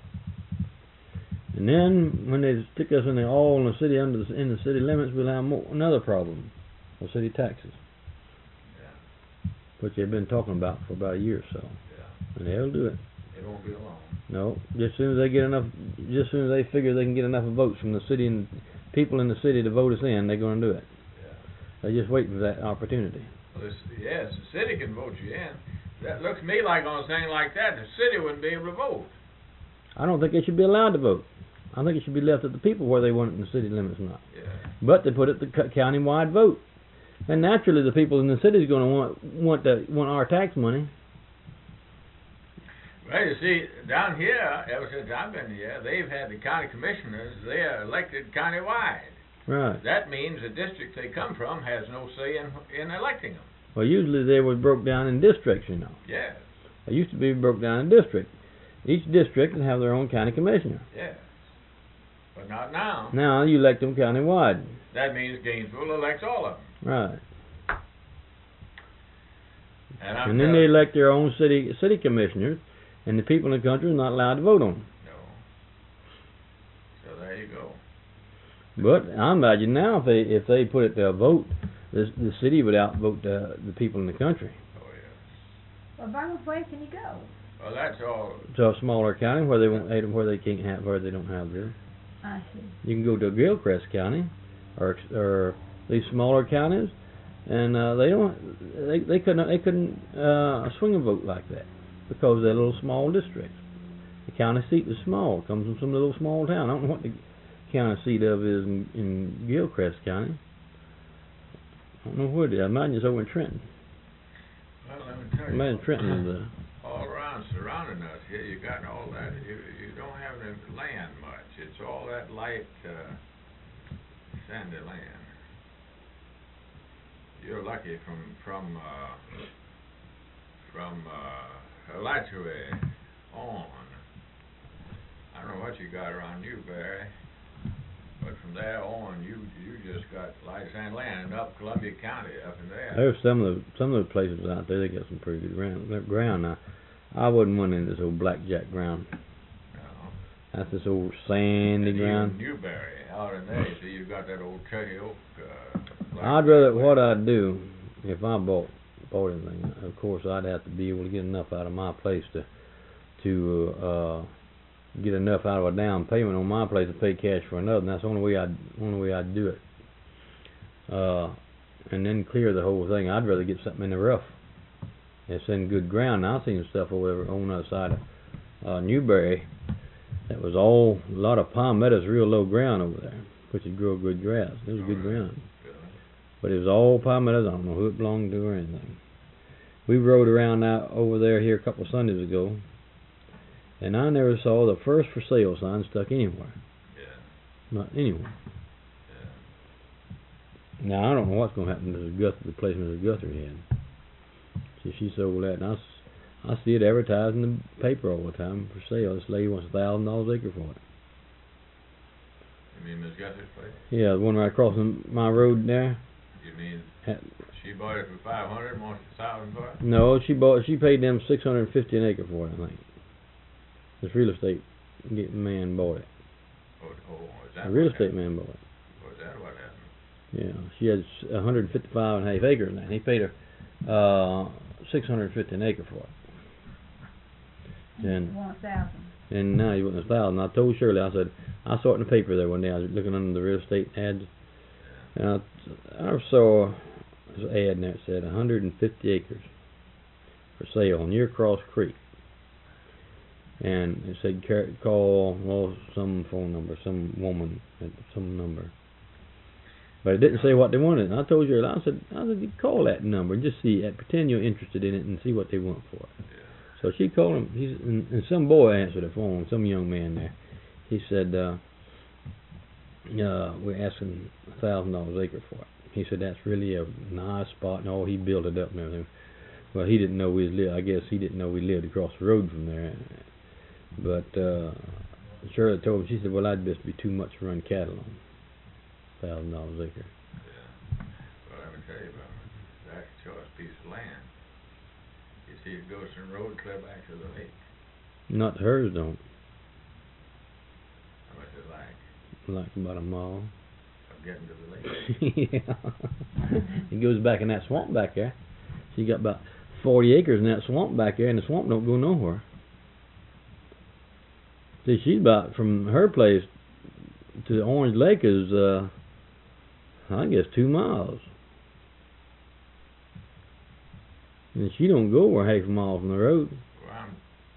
And then when they stick us in all in the city in the city limits, we'll have another problem of city taxes. Yeah. Which they've been talking about for about a year or so. Yeah. And they'll do it. It won't be long. No, just as soon as they figure they can get enough votes from the city and people in the city to vote us in, they're going to do it. Yeah. They're just waiting for that opportunity. Well, yes, the city can vote you in. That looks to me like on a thing like that, the city wouldn't be able to vote. I don't think they should be allowed to vote. I think it should be left to the people where they want it in the city limits or not. Yeah. But they put it the county-wide vote, and naturally the people in the city is going to want our tax money. Well, you see, down here, ever since I've been here, they've had the county commissioners. They are elected county-wide. Right. That means the district they come from has no say in electing them. Well, usually they were broke down in districts, you know. Yes. They used to be broke down in districts. Each district would have their own county commissioner. Yes. But not now. Now you elect them county-wide. That means Gainesville elects all of them. Right. And then they elect their own city commissioners, and the people in the country are not allowed to vote on them. No. So there you go. But I imagine now if they put it to a vote, the city would outvote the people in the country. Oh yes. Well, Barbara, where can you go? Well, that's all. To a smaller county where they don't have this. I see. You can go to Gilchrist County, or these smaller counties, and they couldn't swing a vote like that because they're little small districts. The county seat is small. It comes from some little small town. I don't know what the county seat of is in Gilchrist County. I don't know where it is. I imagine it's over in Trenton. Well, let me tell you. I imagine Trenton is all around surrounding us here, you got all that. You don't have any land much. It's all that light sandy land. You're lucky from Alachua on. I don't know what you got around Newberry, but from there on, you just got light sand land, and up Columbia County up in there. There's some of the places out there. They got some pretty good ground. Now, I wouldn't want into this old blackjack ground. No. That's this old sandy ground. Newberry out in there. See, you got that old cherry oak. I'd rather what I'd do if I bought anything. Of course, I'd have to be able to get enough out of my place to get enough out of a down payment on my place to pay cash for another. And that's the only way I'd do it. And then clear the whole thing. I'd rather get something in the rough. It's in good ground. Now, I've seen stuff over there on the other side of Newberry that was a lot of palmettos, real low ground over there, which would grow good grass. It was good ground. But it was all palmettos. I don't know who it belonged to or anything. We rode around out over there here a couple of Sundays ago, and I never saw the first for sale sign stuck anywhere. Yeah. Not anywhere. Yeah. Now, I don't know what's going to happen to the place Mrs. Guthrie had. She sold that, and I see it advertised in the paper all the time for sale. This lady wants $1,000 acre for it. You mean Miss Guthrie's place? Yeah, the one right across my road there. You mean she bought it for $500 and wants $1,000 for it? No, she paid them $650 an acre for it, I think. This real estate man bought it. Oh, is that The real estate man bought it. Was that what happened? Yeah, she had 155 and a half acres now. He paid her $650 an acre for it. And 1,000. And now he wants $1,000. I told Shirley, I said, I saw it in the paper there one day. I was looking under the real estate ads, and I saw an ad in there that said 150 acres for sale near Cross Creek. And it said call some phone number, some woman at some number. But it didn't say what they wanted. And I told Shirley, I said, call that number and just see, pretend you're interested in it and see what they want for it. So she called him, and some boy answered the phone, some young man there. He said, we're asking $1,000 acre for it. He said that's really a nice spot and all. He built it up and everything. Well, he didn't know we lived. I guess he didn't know we lived across the road from there. But Shirley told me, she said, well, that'd just be too much to run cattle on. $1,000 acre. Yeah. Well, let me tell you about it. That's a choice piece of land. You see, it goes from the road clear back to the lake. Not hers, don't. How much is it like? Like about a mile. Of getting to the lake. Yeah. It goes back in that swamp back there. She got about 40 acres in that swamp back there, and the swamp don't go nowhere. See, she's about, from her place to Orange Lake is, I guess 2 miles. And she don't go over half a mile from the road. Well,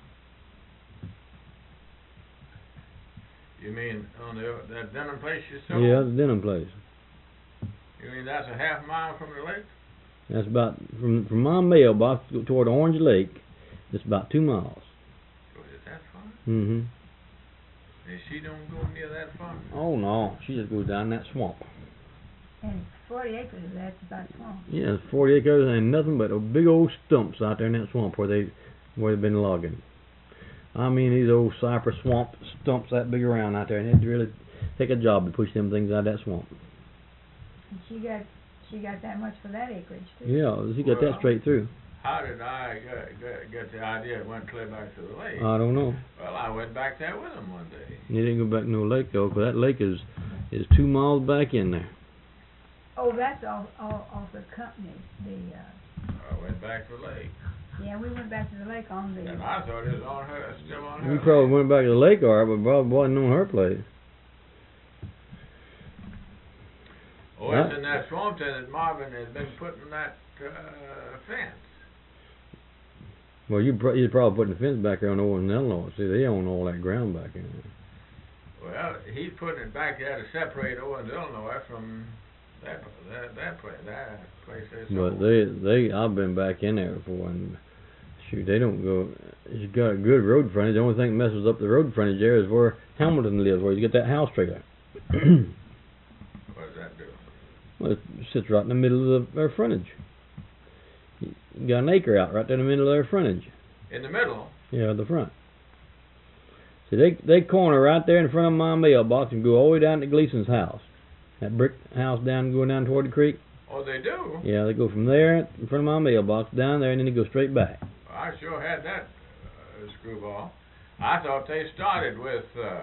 you mean on that Denham place you sold? Yeah, the Denham place. You mean that's a half mile from the lake? That's about, from my mailbox toward Orange Lake, it's about 2 miles. Oh, is it that far? Mm-hmm. And she don't go near that far? Oh, no. She just goes down that swamp. And 40 acres of that's about swamp. Yeah, it's 40 acres and nothing but big old stumps out there in that swamp where they've been logging. I mean, these old cypress swamp stumps that big around out there, and it'd really take a job to push them things out of that swamp. And she got that much for that acreage too. Yeah, she got that straight through. How did I get the idea it went clear back to the lake? I don't know. Well, I went back there with him one day. You didn't go back to no lake though, 'cause that lake is 2 miles back in there. Oh, that's off the company. I went back to the lake. Yeah, we went back to the lake on the. And I thought it was on her, still on her. We probably went back to the lake, all right, but probably wasn't on her place. Oh, it's in that swamp that Marvin has been putting that fence. Well, you're probably putting the fence back there on Owens and Illinois. See, they own all that ground back in there. Well, he's putting it back there to separate Owens, Illinois from that place they sold. But I've been back in there before, and shoot, they don't go. It's got a good road frontage. The only thing that messes up the road frontage there is where Hamilton lives, where you get that house trailer. What does that do? Well, it sits right in the middle of their frontage. You got an acre out right there in the middle of their frontage. In the middle? Yeah, the front. See, they corner right there in front of my mailbox and go all the way down to Gleason's house. That brick house going down toward the creek. Oh, they do? Yeah, they go from there in front of my mailbox down there, and then they go straight back. Well, I sure had that screwball. I thought they started with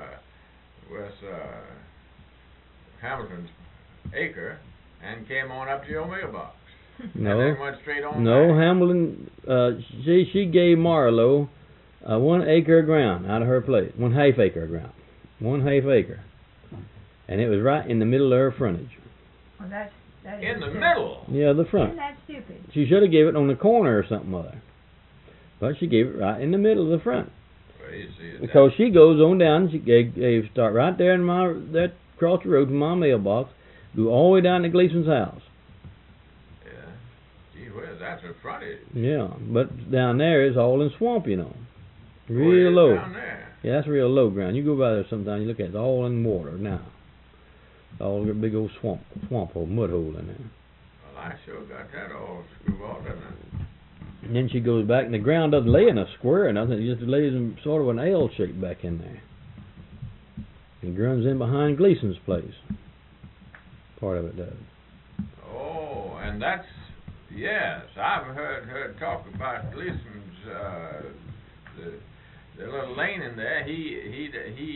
Hamilton's acre and came on up to your mailbox. No, and then went straight on no, back. Hamilton. She gave Marlowe 1 acre of ground out of her place, 1/2 acre of ground, 1/2 acre, and it was right in the middle of her frontage. Well, that is In the stupid. middle? Yeah, the front. Isn't that stupid? She should have gave it on the corner or something other, but she gave it right in the middle of the front. Well, you see, Because she goes on down, she gave start right there in that across the road from my mailbox, go all the way down to Gleason's house. Gee whiz, that's a frontage. Yeah, but down there is all in swamp, you know. Oh, it Real is low. down there. Yeah, that's real low ground. You go by there sometime, you look at it, it's all in water now. All a big old swamp hole, mud hole in there. Well, I sure got that all screwball, didn't I? And then she goes back, and the ground doesn't lay in a square or nothing. It just lays in sort of an L shape back in there. And it runs in behind Gleason's place. Part of it does. Oh, and that's, yes, I've heard talk about Gleason's, the little lane in there. He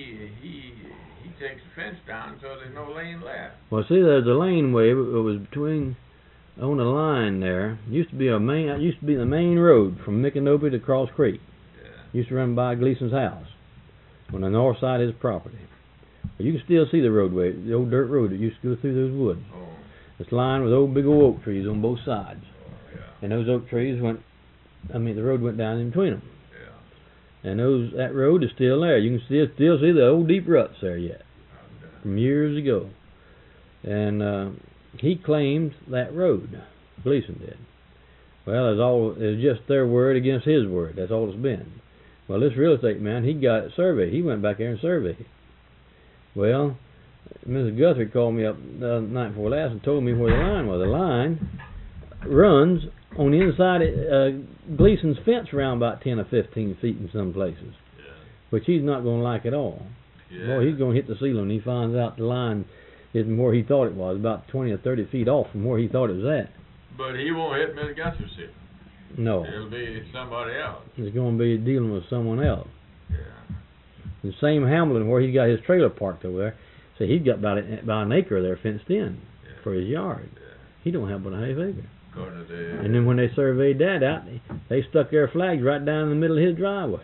takes the fence down so there's no lane left. Well, see, there's a laneway. It was between, on the line there. Used to be the main road from Micanopy to Cross Creek. Yeah. Used to run by Gleason's house on the north side of his property. But you can still see the roadway, the old dirt road that used to go through those woods. Oh. It's lined with old big old oak trees on both sides. Oh, yeah. And those oak trees the road went down in between them. Yeah. And that road is still there. You can still see the old deep ruts there yet, from years ago. And he claimed that road. Gleason did. Well, it's just their word against his word. That's all it's been. Well, this real estate man, he got it surveyed. He went back there and surveyed. Well, Mrs. Guthrie called me up the night before last and told me where the line was. The line runs on the inside of Gleason's fence around about 10 or 15 feet in some places. Yeah. Which he's not going to like at all. Yeah. Boy, he's going to hit the ceiling when he finds out the line isn't where he thought it was, about 20 or 30 feet off from where he thought it was at. But he won't hit Miss Guthrie's ceiling. No. It'll be somebody else. He's going to be dealing with someone else. Yeah. The same Hamilton where he's got his trailer parked over there. So he's got about an acre there fenced in for his yard. Yeah. He don't have but a half acre. According to the, And then when they surveyed that out, they stuck their flags right down in the middle of his driveway.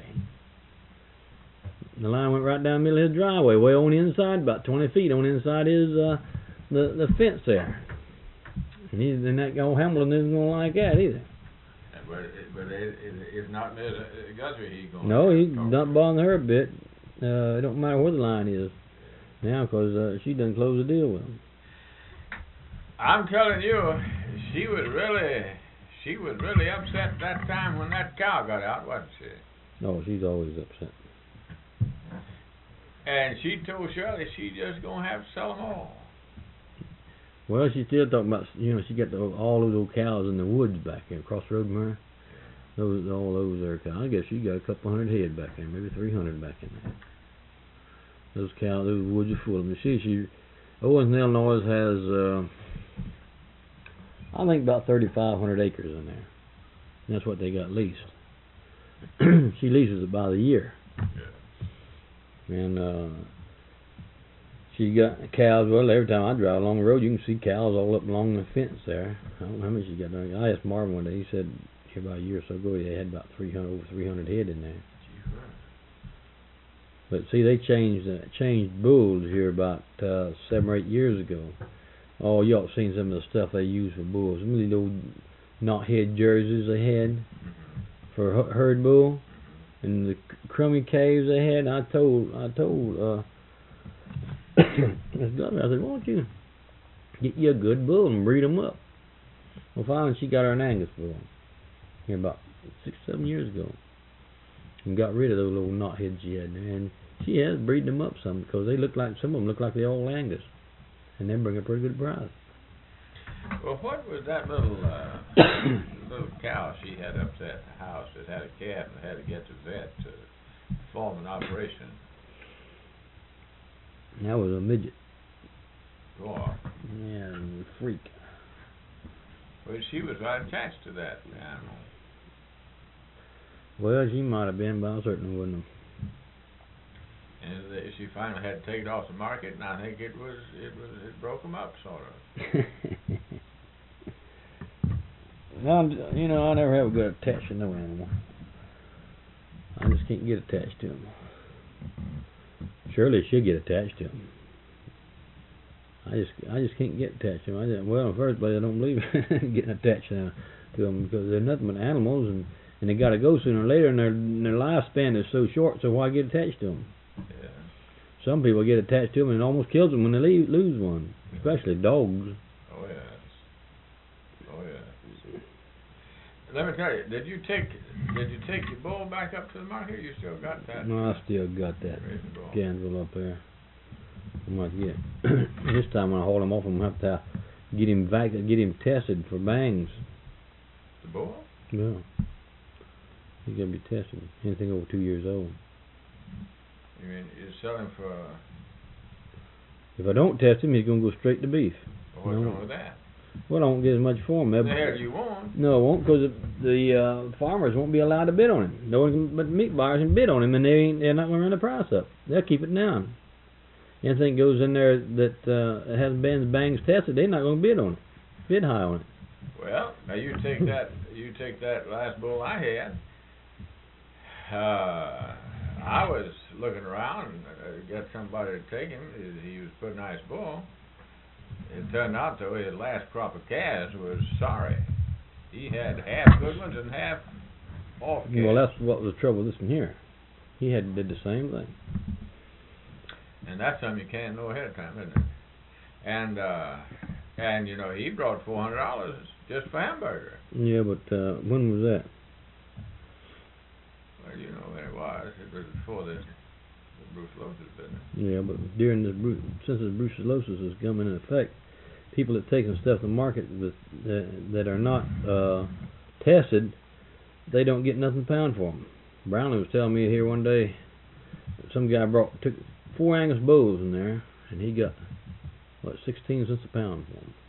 The line went right down the middle of his driveway, way on the inside, about 20 feet on the inside is the fence there. And that old Hamilton isn't going to like that either. But it's not Miss Guthrie he's going. No, he's not bothering her a bit. It don't matter where the line is now, because she done closed the deal with him. I'm telling you, she was really upset that time when that cow got out, wasn't she? Oh, she's always upset. And she told Shirley she just gonna have to sell them all. Well, she's still talking about, she got all those old cows in the woods back there across the road from her. All those there cows. I guess she got a couple hundred head back there, maybe 300 back in there. Those cows, those woods are full of them. Owens, Illinois has, I think about 3,500 acres in there. And that's what they got leased. She leases it by the year. Yeah. And she got cows. Well, every time I drive along the road, you can see cows all up along the fence there. I don't know how many she got done. I asked Marvin one day. He said about a year or so ago they had about over 300 head in there. But see, they changed bulls here about 7 or 8 years ago. Oh, y'all seen some of the stuff they use for bulls. Some of these old knot-head jerseys they had for herd bull, and the crummy caves they had. I told Miss Glover, I said, why don't you get you a good bull and breed them up? Well, finally she got her an Angus bull here about 6 or 7 years ago, and got rid of those little knotheads she had there, and she has breeding them up some, because they look like, some of them look like the old Angus, and they bring a pretty good price. Well, what was that little cow she had up at the house that had a calf and had to get to the vet to perform an operation? That was a midget. Go on. Yeah, freak. Well, she was right attached to that animal. Well, she might have been, but I certainly wouldn't have. And she finally had to take it off the market, and I think it broke them up, sort of. Now, I never have a good attached to no animal. I just can't get attached to them. Surely she'll get attached to them. I just can't get attached to them. Well, in the first place, I don't believe in getting attached to them, because they're nothing but animals, and they got to go sooner or later, and their lifespan is so short. So why get attached to them? Yeah. Some people get attached to them and it almost kills them when they lose one, especially dogs. Oh yes. Oh yes. Let me tell you, did you take your bull back up to the market? You still got that? No, I still got that Gansville up there. I might get this time when I haul him off, I'm gonna have to get him tested for bangs. The bull? Yeah. He's gonna be tested. Anything over 2 years old. You mean you sell him for? If I don't test him, he's gonna go straight to beef. What's wrong with that? Well, I won't get as much for him. The hell you won't? No, I won't, because the farmers won't be allowed to bid on him. No one but meat buyers can bid on him, and they're not going to run the price up. They'll keep it down. Anything goes in there that hasn't been bangs tested, they're not going to bid on it. Bid high on it. Well, now you take that last bull I had. I was looking around and got somebody to take him. He was a pretty nice bull. It turned out, though, his last crop of calves was sorry. He had half good ones and half off calves. Well, that's what was the trouble with this one here. He did the same thing. And that's something you can't know ahead of time, isn't it? And he brought $400 just for hamburger. Yeah, but when was that? Well, you know when it was. It was before this. The brucellosis business. Yeah, but during this since this brucellosis has come into effect, people that taking stuff to market that are not tested, they don't get nothing pound for them. Brownlee was telling me here one day, some guy took 4 Angus bulls in there, and he got 16 cents a pound for them.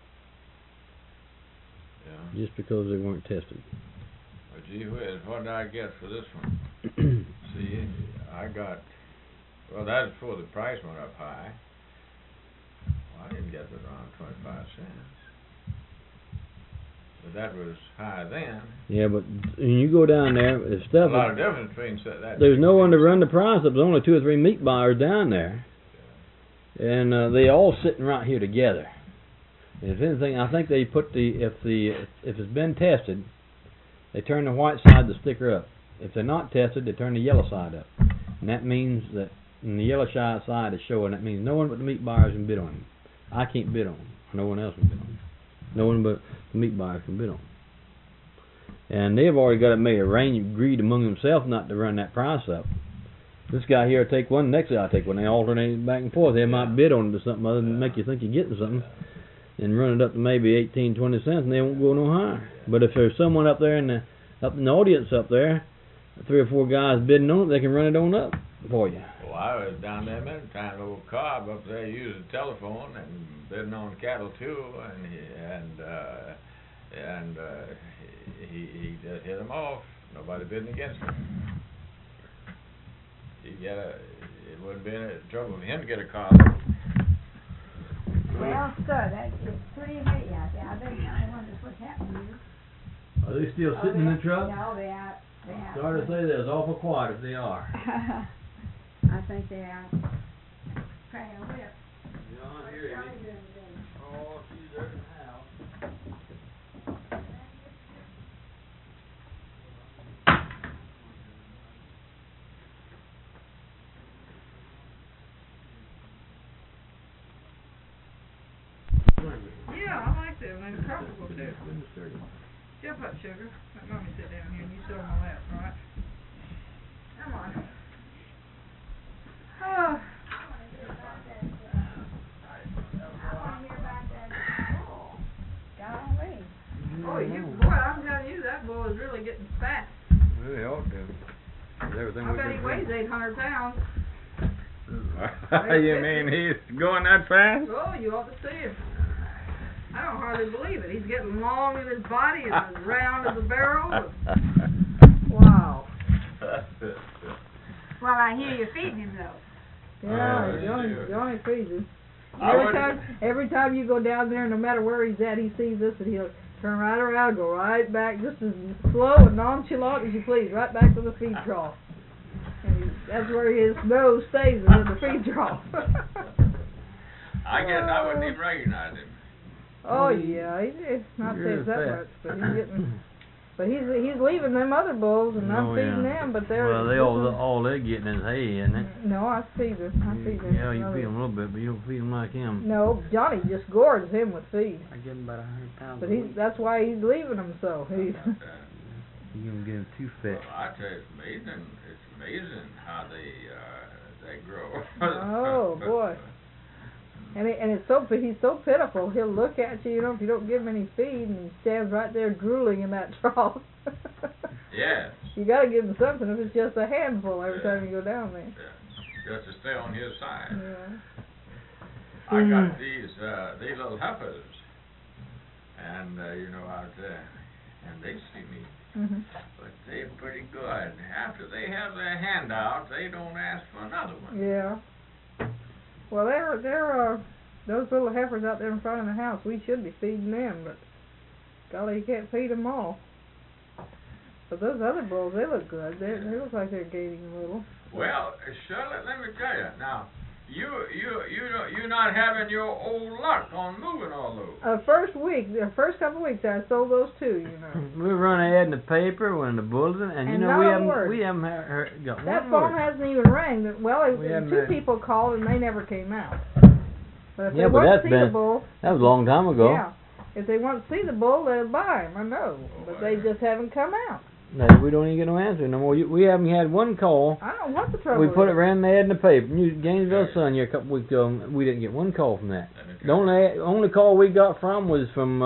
Yeah. Just because they weren't tested. Well, gee whiz, what did I get for this one? See, I got. Well, that was before the price went up high. Well, I didn't get it around 25 cents. But that was high then. Yeah, but when you go down there, there's stuff. A lot of difference between that. There's no one to run the price up. There's only 2 or 3 meat buyers down there, and they all sitting right here together. And if anything, I think they put if it's been tested, they turn the white side of the sticker up. If they're not tested, they turn the yellow side up, and that means that the yellow side is showing. That means no one but the meat buyers can bid on them. I can't bid on them. No one else can bid on them. No one but the meat buyers can bid on them. And they've already got it made agreed among themselves not to run that price up. This guy here will take one, next guy will take one. They alternate back and forth. They might bid on it to something other than make you think you're getting something, and run it up to maybe 18, 20 cents, and they won't go no higher. But if there's someone up there in the audience up there, 3 or 4 guys bidding on it, they can run it on up for you. Well, I was down there many times. Old Cobb up there using the telephone and bidding on cattle too, and he just hit them off. Nobody bidding against him. It wouldn't be any trouble for him to get a car. Well, sir, it's pretty heavy out there. I bet I wonder what's happening here. Are they still sitting in the truck? No, they out. Sorry to say, they're awful quiet if they are. I think they are. Praying whip. John, here you Oh, she's there in the house. Yeah, I like them. They're comfortable too. Jump up, sugar. Let mommy sit down here and you sit on my lap, all right? Come on. Oh. I want to hear about that bull. Golly. Boy, I'm telling you, that bull is really getting fat. Really ought to. I bet he weighs 800 pounds. You mean he's going that fast? Oh, you ought to see him. I don't hardly believe it. He's getting long in his body and as round as a barrel. Wow. Well, I hear you feeding him though. Yeah, Johnny feeds him. Every time you go down there, no matter where he's at, he sees us and he'll turn right around and go right back, just as slow and nonchalant as you please, right back to the feed trough. And that's where his nose stays, in the feed trough. I guess I wouldn't even recognize him. Oh yeah, he's not that much, but he's getting. But he's leaving them other bulls, and I'm feeding them. But they're all they're getting is hay, isn't it? No, I feed them. Yeah, you feed them a little bit, but you don't feed them like him. No, Johnny just gorges him with feed. I give him about 100 pounds. But that's why he's leaving them so. You don't get him too fat. Well, I tell you, it's amazing how they grow. Oh boy. And he's so pitiful. He'll look at you, if you don't give him any feed, and he stands right there drooling in that trough. Yes. You got to give him something if it's just a handful every time you go down there. Yeah. Just to stay on his side. Yeah. I got these little heifers, and out there, and they see me. Mm-hmm. But they're pretty good. After they have their hand out, they don't ask for another one. Yeah. Well, they're those little heifers out there in front of the house. We should be feeding them, but golly, you can't feed them all. But those other bulls, they look good. They look like they're gaining a little. Well, Charlotte, let me tell you now. You're not having your old luck on moving all those. The first couple of weeks, I sold those too. We run an ad in the paper, in the bulletin, and we haven't got one that phone hasn't even rang. Well, 2 people called and they never came out. But if they want to see the bull, that was a long time ago. Yeah, if they want to see the bull, they'll buy him. I know, but they just haven't come out. No, we don't even get no answer no more. We haven't had one call. I don't know what the trouble We is. put it, ran the ad in the paper. Gainesville Sun here a couple weeks ago. And we didn't get one call from that. The only call we got from was from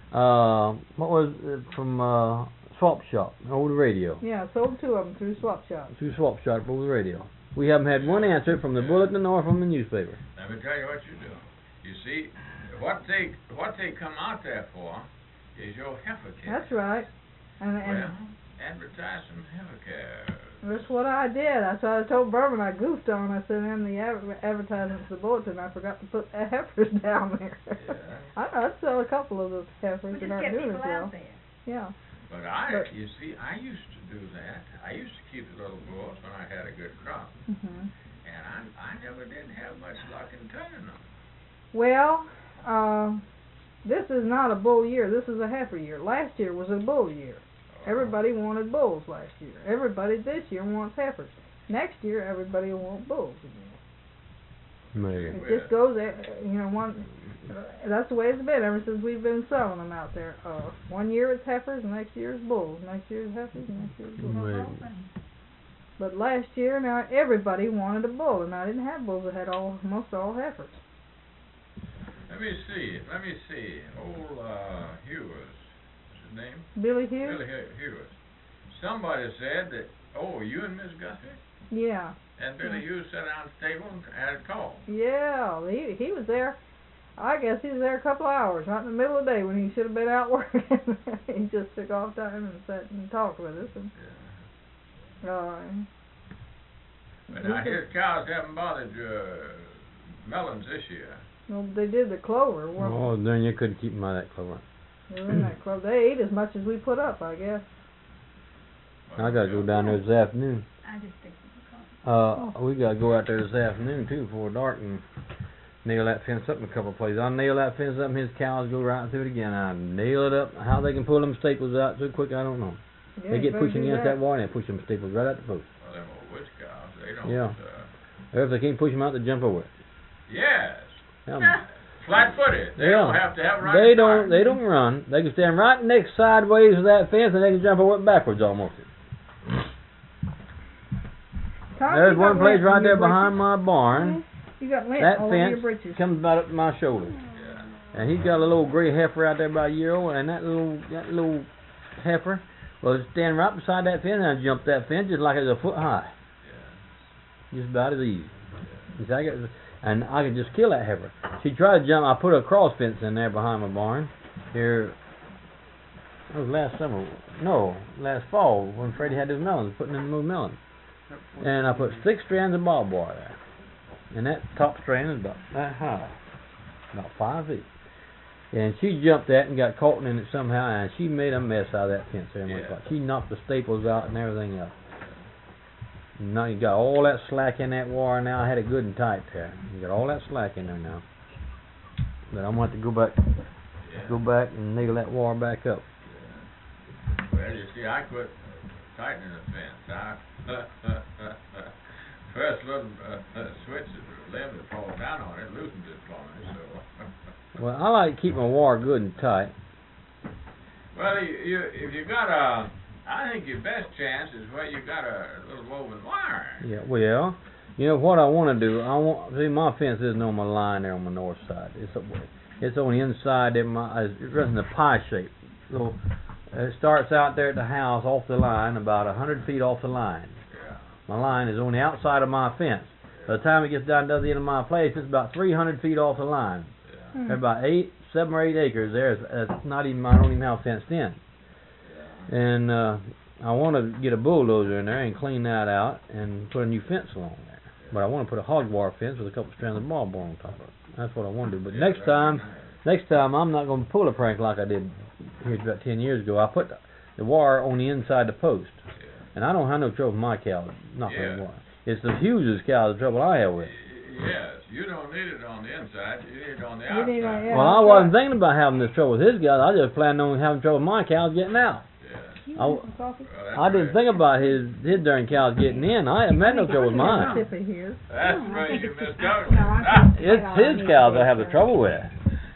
Swap Shop over the radio. Yeah, sold 2 of them through Swap Shop. Through Swap Shop over the radio. We haven't had one answer from the bulletin or from the newspaper. Let me tell you what you do. You see, what they come out there for is your heifer care. That's right. And Well, advertise some heifer care. that's what I did. That's what I told Berman. I goofed on. I said in the advertisements, the bulletin, I forgot to put heifers down there. Yeah. I'd sell a couple of those heifers that aren't doing as well. Yeah. But you see, I used to do that. I used to keep the little bulls when I had a good crop. Mhm. And I never did have much luck in turning them. Well, this is not a bull year. This is a heifer year. Last year was a bull year. Everybody wanted bulls last year. Everybody this year wants heifers. Next year, everybody will want bulls again. Maybe. It just goes, that's the way it's been ever since we've been selling them out there. One year it's heifers, next year it's bulls. Next year it's heifers, next year it's bulls. Maybe. But last year, now everybody wanted a bull, and I didn't have bulls that had almost all heifers. Let me see. Old Hughes, what's his name? Billy Hughes? Billy Hughes. Somebody said that, you and Miss Gussie? Yeah. And Billy Hughes sat down at the table and had a call. Yeah, he was there. I guess he was there a couple of hours, right in the middle of the day when he should have been out working. He just took off time and sat and talked with us. And, but now his cows haven't bothered melons this year. Well, they did the clover. Oh, then you couldn't keep them out of that clover. They were in that clover. They ate as much as we put up, I guess. I gotta go down there this afternoon. I just think We gotta go out there this afternoon too before dark and nail that fence up in a couple of places. I'll nail that fence up and his cows go right through it again. I nail it up. How they can pull them staples out so quick, I don't know. Yeah, They you get better pushing do against that wire and they push them staples right out the post. Well, them old witch cows, they don't. Yeah. Or if they can't push them out, they jump over it. Yes. Yeah. Flat-footed. They Yeah. don't have to have right. They don't run. They can stand right next sideways of that fence and they can jump over it backwards almost. Tom, There's you one got place lint right on there your behind britches? my barn. You got lint That all over your fence britches. comes about up to my shoulder. Yeah. And he's got a little gray heifer out there about a year old, and that little heifer will stand right beside that fence, and I jump that fence just like it was a foot high. Yeah. Just about as easy. And I could just kill that heifer. She tried to jump. I put a cross fence in there behind my barn. Here, it was last fall when Freddie had his melons, putting in those melons. And I put 6 strands of barbed wire there. And that top strand is about that high, about 5 feet. And she jumped that and got caught in it somehow, and she made a mess out of that fence there. Yeah. She knocked the staples out and everything else. Now you got all that slack in that wire now. I had it good and tight there. You got all that slack in there now. But I'm going to have to go back and nail that wire back up. Well, you see, I quit tightening the fence. First little switch, the limb that falls down on it, loosens it for me. So. Well, I like to keep my wire good and tight. Well, if you got I think your best chance is where you got a little woven wire. Yeah, well, you know what I want to do? See, my fence isn't on my line there on my north side. It's on the inside. It's in a pie shape. So it starts out there at the house off the line, about 100 feet off the line. Yeah. My line is on the outside of my fence. By the time it gets down to the end of my place, it's about 300 feet off the line. Yeah. There's about 7 or 8 acres there. It's not even, I don't even have fenced in. And I want to get a bulldozer in there and clean that out and put a new fence along there. But I want to put a hog wire fence with a couple strands of barbed wire on top of it. That's what I want to do. But next time I'm not going to pull a prank like I did here about 10 years ago. I put the wire on the inside of the post. And I don't have no trouble with my cows knocking the wire. It's the Hughes' cows the trouble I have with. Yes, you don't need it on the inside, you need it on the outside. Yeah, Well, I wasn't thinking about having this trouble with his cows. I just planned on having trouble with my cows getting out. Yeah. Some coffee? Well, I didn't think about his darn cows getting in. I haven't had no trouble with mine. Sip of his. That's where you missed out. It's his cows I have the trouble with.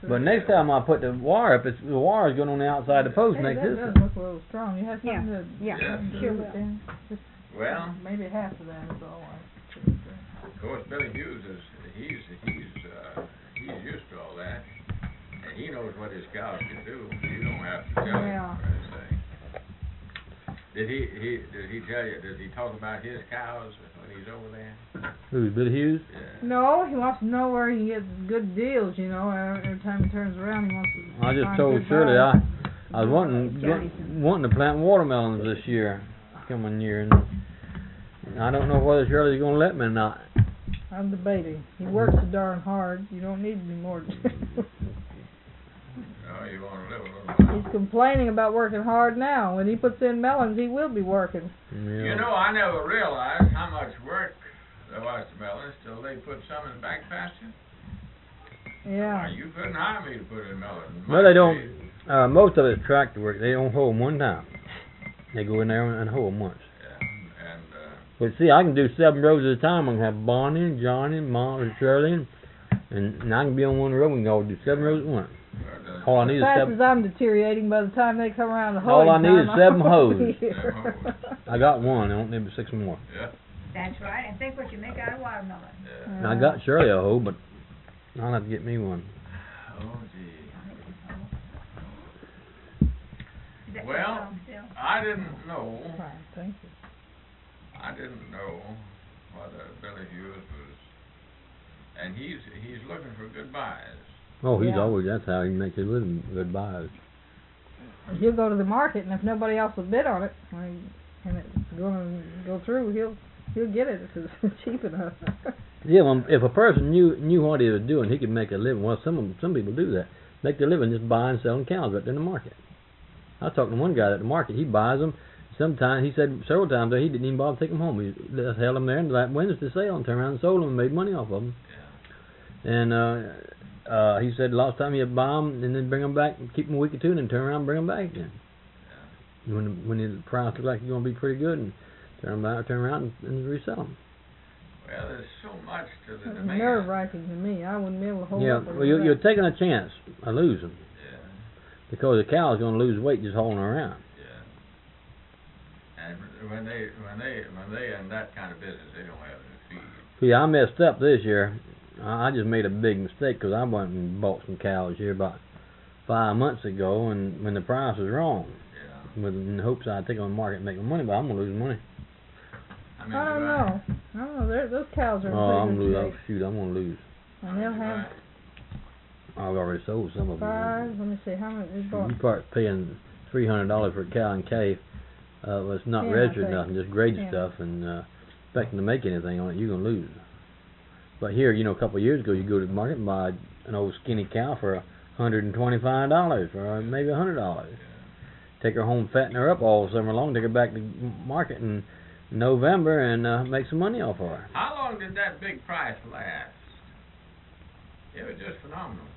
But next time I put the wire up, the wire's going on the outside of the post. Hey, Makes that this. does look a little strong. You have something to Yeah. sure will. Just Well, maybe half of that is all. of course, Billy Hughes he's used to all that, and he knows what his cows can do. You don't have to tell Yeah. him anything. Did he tell you? Did he talk about his cows when he's over there? Who's Billy Hughes? Yeah. No, he wants to know where he gets good deals. You know, every time he turns around, he wants to. I just find told good Shirley buys. I was wanting to plant watermelons this year, coming year, and I don't know whether Shirley's going to let me or not. I'm debating. He works so darn hard. You don't need any more. Oh, you want to live a little while. He's complaining about working hard now. When he puts in melons, he will be working. Yeah. You know, I never realized how much work there was to melons till they put some in the back pasture. Yeah. You couldn't hire me to put in melons. Well, they don't. Most of it's tractor work. They don't hoe them one time. They go in there and hoe them once. Yeah, and But see, I can do 7 rows at a time. I can have Bonnie and Johnny and Mom and Shirley, and I can be on one row. We can all do 7 rows at once. All I need As is fast 7. as I'm deteriorating, by the time they come around the All hoeing I need is time, 7 I'll hoes. be here. 7 hoes. I got one. I don't need but 6 more. yeah, That's right, and think what you make out of watermelon. yeah. And I got Shirley a hoe, but I'll have to get me one. Oh, gee. Is that Well, your song still? I didn't know. Fine, thank you. I didn't know whether Billy Hughes was, and he's looking for good buys. Oh, he's Yeah. always, that's how he makes his living, good buys. He'll go to the market, and if nobody else will bid on it, and it's going to go through, he'll get it if it's cheap enough. Yeah, well, if a person knew what he was doing, he could make a living. Well, some people do that. Make their living just buying and selling cows right there in the market. I was talking to one guy at the market. He buys them. Sometimes, he said several times that he didn't even bother to take them home. He just held them there and let Wednesday sale and turned around and sold them and made money off of them. Yeah. And he said last time he'd buy them and then bring them back and keep them a week or two and then turn around and bring them back again. Yeah. When the price looked like it's going to be pretty good, and turn around and resell them. Well, there's so much to the It's demand. nerve-wracking to me. I wouldn't be able to hold Yeah, up. well, you're taking a chance of losing Yeah, because the cow's going to lose weight just hauling around. yeah. And when they in that kind of business, they don't have any feed. See, I messed up this year. I just made a big mistake because I went and bought some cows here about 5 months ago, and when the price was wrong, Yeah. in the hopes I'd take it on the market and make money, but I'm gonna lose money. I mean, I don't know. Those cows are in Oh, I'm pretty gonna good lose. shape. I'm gonna lose. And they'll have I've already sold some of them. 5. Let me see how many we bought. You start paying $300 for a cow and calf. Well, it's not 10, I registered think. nothing, just graded 10. stuff, and expecting to make anything on it, you're gonna lose. But here, a couple of years ago, you go to the market and buy an old skinny cow for $125 or maybe $100. Take her home, fatten her up all summer long, take her back to market in November, and make some money off of her. How long did that big price last? It was just phenomenal.